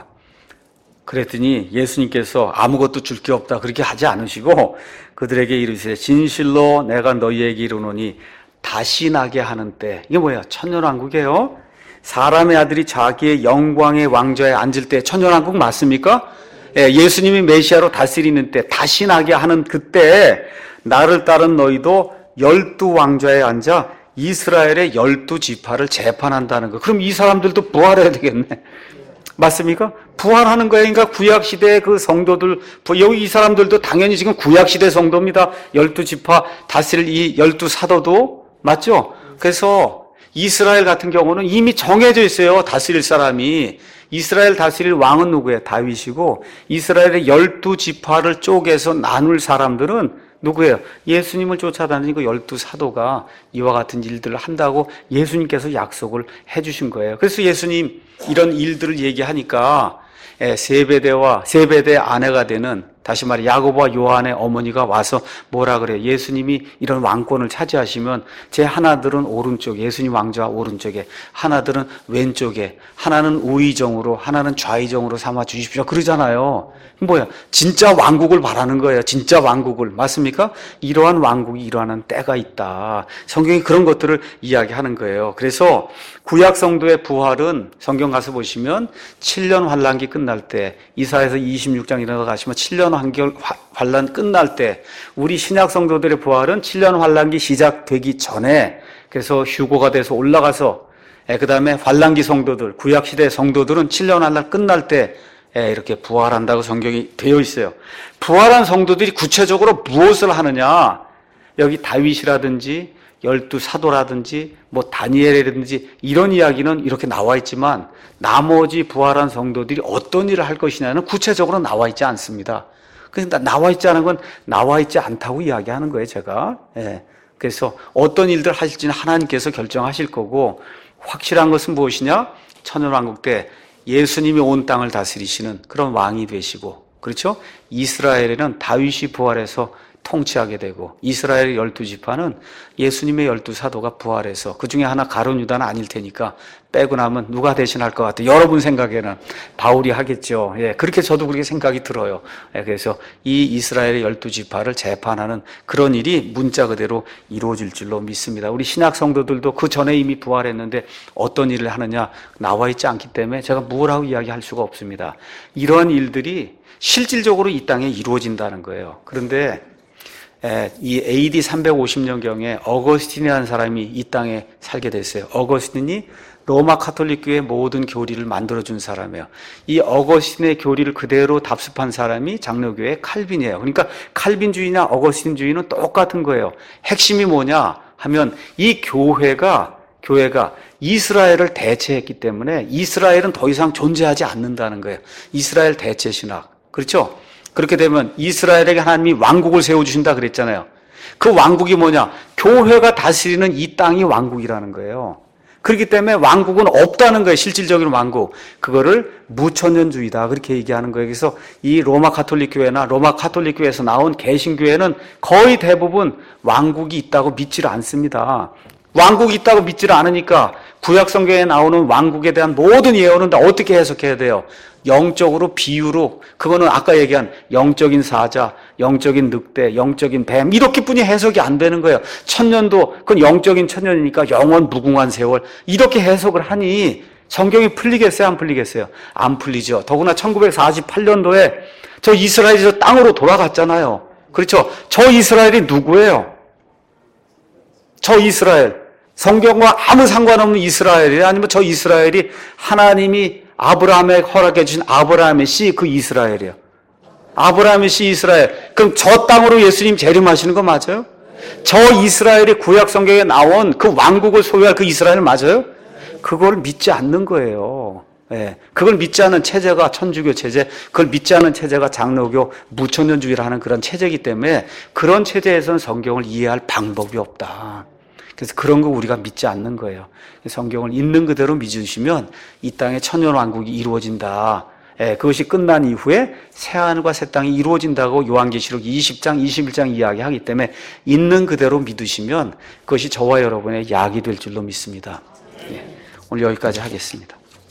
그랬더니 예수님께서 아무것도 줄 게 없다 그렇게 하지 않으시고 그들에게 이르시되 진실로 내가 너희에게 이르노니 다시 나게 하는 때. 이게 뭐야? 천년왕국이에요. 사람의 아들이 자기의 영광의 왕좌에 앉을 때 천년왕국 맞습니까? 예수님이 메시아로 다스리는 때 다시 나게 하는 그때 나를 따른 너희도 12왕좌에 앉아 이스라엘의 12지파를 재판한다는 거. 그럼 이 사람들도 부활해야 되겠네. 맞습니까? 부활하는 거예요. 그러니까 구약시대의 그 성도들, 여기 이 사람들도 당연히 지금 구약시대 성도입니다. 12지파 다스릴 이 12사도도. 맞죠? 그래서 이스라엘 같은 경우는 이미 정해져 있어요. 다스릴 사람이. 이스라엘 다스릴 왕은 누구예요? 다윗이고 이스라엘의 12지파를 쪼개서 나눌 사람들은 누구예요? 예수님을 쫓아다니고 12사도가 이와 같은 일들을 한다고 예수님께서 약속을 해주신 거예요. 그래서 예수님 이런 일들을 얘기하니까 세베대 아내가 되는 다시 말해 야고보와 요한의 어머니가 와서 뭐라 그래요? 예수님이 이런 왕권을 차지하시면 제 하나들은 오른쪽에 예수님 왕좌 오른쪽에 하나들은 왼쪽에 하나는 우의정으로 하나는 좌의정으로 삼아 주십시오. 그러잖아요. 뭐야? 진짜 왕국을 말하는 거예요. 진짜 왕국을. 맞습니까? 이러한 왕국이 일어나는 때가 있다. 성경이 그런 것들을 이야기하는 거예요. 그래서 구약 성도의 부활은 성경 가서 보시면 7년 환란기 끝날 때 이사야서 26장 일어나 가시면 7년 환란 끝날 때 우리 신약 성도들의 부활은 7년 환란기 시작되기 전에 그래서 휴고가 돼서 올라가서 그 다음에 환란기 성도들 구약시대 성도들은 7년 환란 끝날 때 이렇게 부활한다고 성경이 되어 있어요. 부활한 성도들이 구체적으로 무엇을 하느냐? 여기 다윗이라든지 12사도라든지 뭐 다니엘이라든지 이런 이야기는 이렇게 나와 있지만 나머지 부활한 성도들이 어떤 일을 할 것이냐는 구체적으로 나와 있지 않습니다. 그러니까 나와 있지 않은 건 나와 있지 않다고 이야기하는 거예요, 제가. 그래서 어떤 일들 하실지는 하나님께서 결정하실 거고 확실한 것은 무엇이냐? 천년왕국 때 예수님이 온 땅을 다스리시는 그런 왕이 되시고, 그렇죠? 이스라엘에는 다윗이 부활해서 통치하게 되고 이스라엘의 12지파는 예수님의 12사도가 부활해서 그 중에 하나 가룟 유다는 아닐 테니까 빼고 나면 누가 대신할 것 같아요? 여러분 생각에는 바울이 하겠죠. 그렇게 저도 그렇게 생각이 들어요. 그래서 이 이스라엘의 12지파를 재판하는 그런 일이 문자 그대로 이루어질 줄로 믿습니다. 우리 신약 성도들도 그 전에 이미 부활했는데 어떤 일을 하느냐 나와 있지 않기 때문에 제가 무엇하고 이야기할 수가 없습니다. 이러한 일들이 실질적으로 이 땅에 이루어진다는 거예요. 그런데 이 AD 350년경에 어거스틴이라는 사람이 이 땅에 살게 됐어요. 어거스틴이 로마 카톨릭 교회 모든 교리를 만들어준 사람이에요. 이 어거스틴의 교리를 그대로 답습한 사람이 장로교회 칼빈이에요. 그러니까 칼빈주의나 어거스틴주의는 똑같은 거예요. 핵심이 뭐냐 하면 이 교회가 이스라엘을 대체했기 때문에 이스라엘은 더 이상 존재하지 않는다는 거예요. 이스라엘 대체 신학. 그렇죠? 그렇게 되면 이스라엘에게 하나님이 왕국을 세워주신다 그랬잖아요. 그 왕국이 뭐냐? 교회가 다스리는 이 땅이 왕국이라는 거예요. 그렇기 때문에 왕국은 없다는 거예요. 실질적인 왕국. 그거를 무천년주의다 그렇게 얘기하는 거예요. 그래서 이 로마 카톨릭 교회나 로마 카톨릭 교회에서 나온 개신교회는 거의 대부분 왕국이 있다고 믿지를 않습니다. 왕국이 있다고 믿지를 않으니까 구약 성경에 나오는 왕국에 대한 모든 예언은 다 어떻게 해석해야 돼요? 영적으로, 비유로. 그거는 아까 얘기한 영적인 사자, 영적인 늑대, 영적인 뱀 이렇게뿐이 해석이 안 되는 거예요. 천년도 그건 영적인 천년이니까 영원 무궁한 세월 이렇게 해석을 하니 성경이 풀리겠어요? 안 풀리겠어요? 안 풀리죠. 더구나 1948년도에 저 이스라엘이 저 땅으로 돌아갔잖아요. 그렇죠? 저 이스라엘이 누구예요? 저 이스라엘. 성경과 아무 상관없는 이스라엘이 아니면 저 이스라엘이 하나님이 아브라함에 허락해 주신 아브라함의 씨 그 이스라엘이에요. 아브라함의 씨 이스라엘. 그럼 저 땅으로 예수님 재림하시는 거 맞아요? 저 이스라엘이 구약 성경에 나온 그 왕국을 소유할 그 이스라엘 맞아요? 그걸 믿지 않는 거예요. 예. 그걸 믿지 않은 체제가 천주교 체제, 그걸 믿지 않은 체제가 장로교, 무천년주의라는 그런 체제이기 때문에 그런 체제에서는 성경을 이해할 방법이 없다. 그래서 그런 거 우리가 믿지 않는 거예요. 성경을 있는 그대로 믿으시면 이 땅에 천년왕국이 이루어진다. 예, 그것이 끝난 이후에 새하늘과 새 땅이 이루어진다고 요한계시록 20장, 21장 이야기하기 때문에 있는 그대로 믿으시면 그것이 저와 여러분의 약이 될 줄로 믿습니다. 예, 오늘 여기까지 하겠습니다.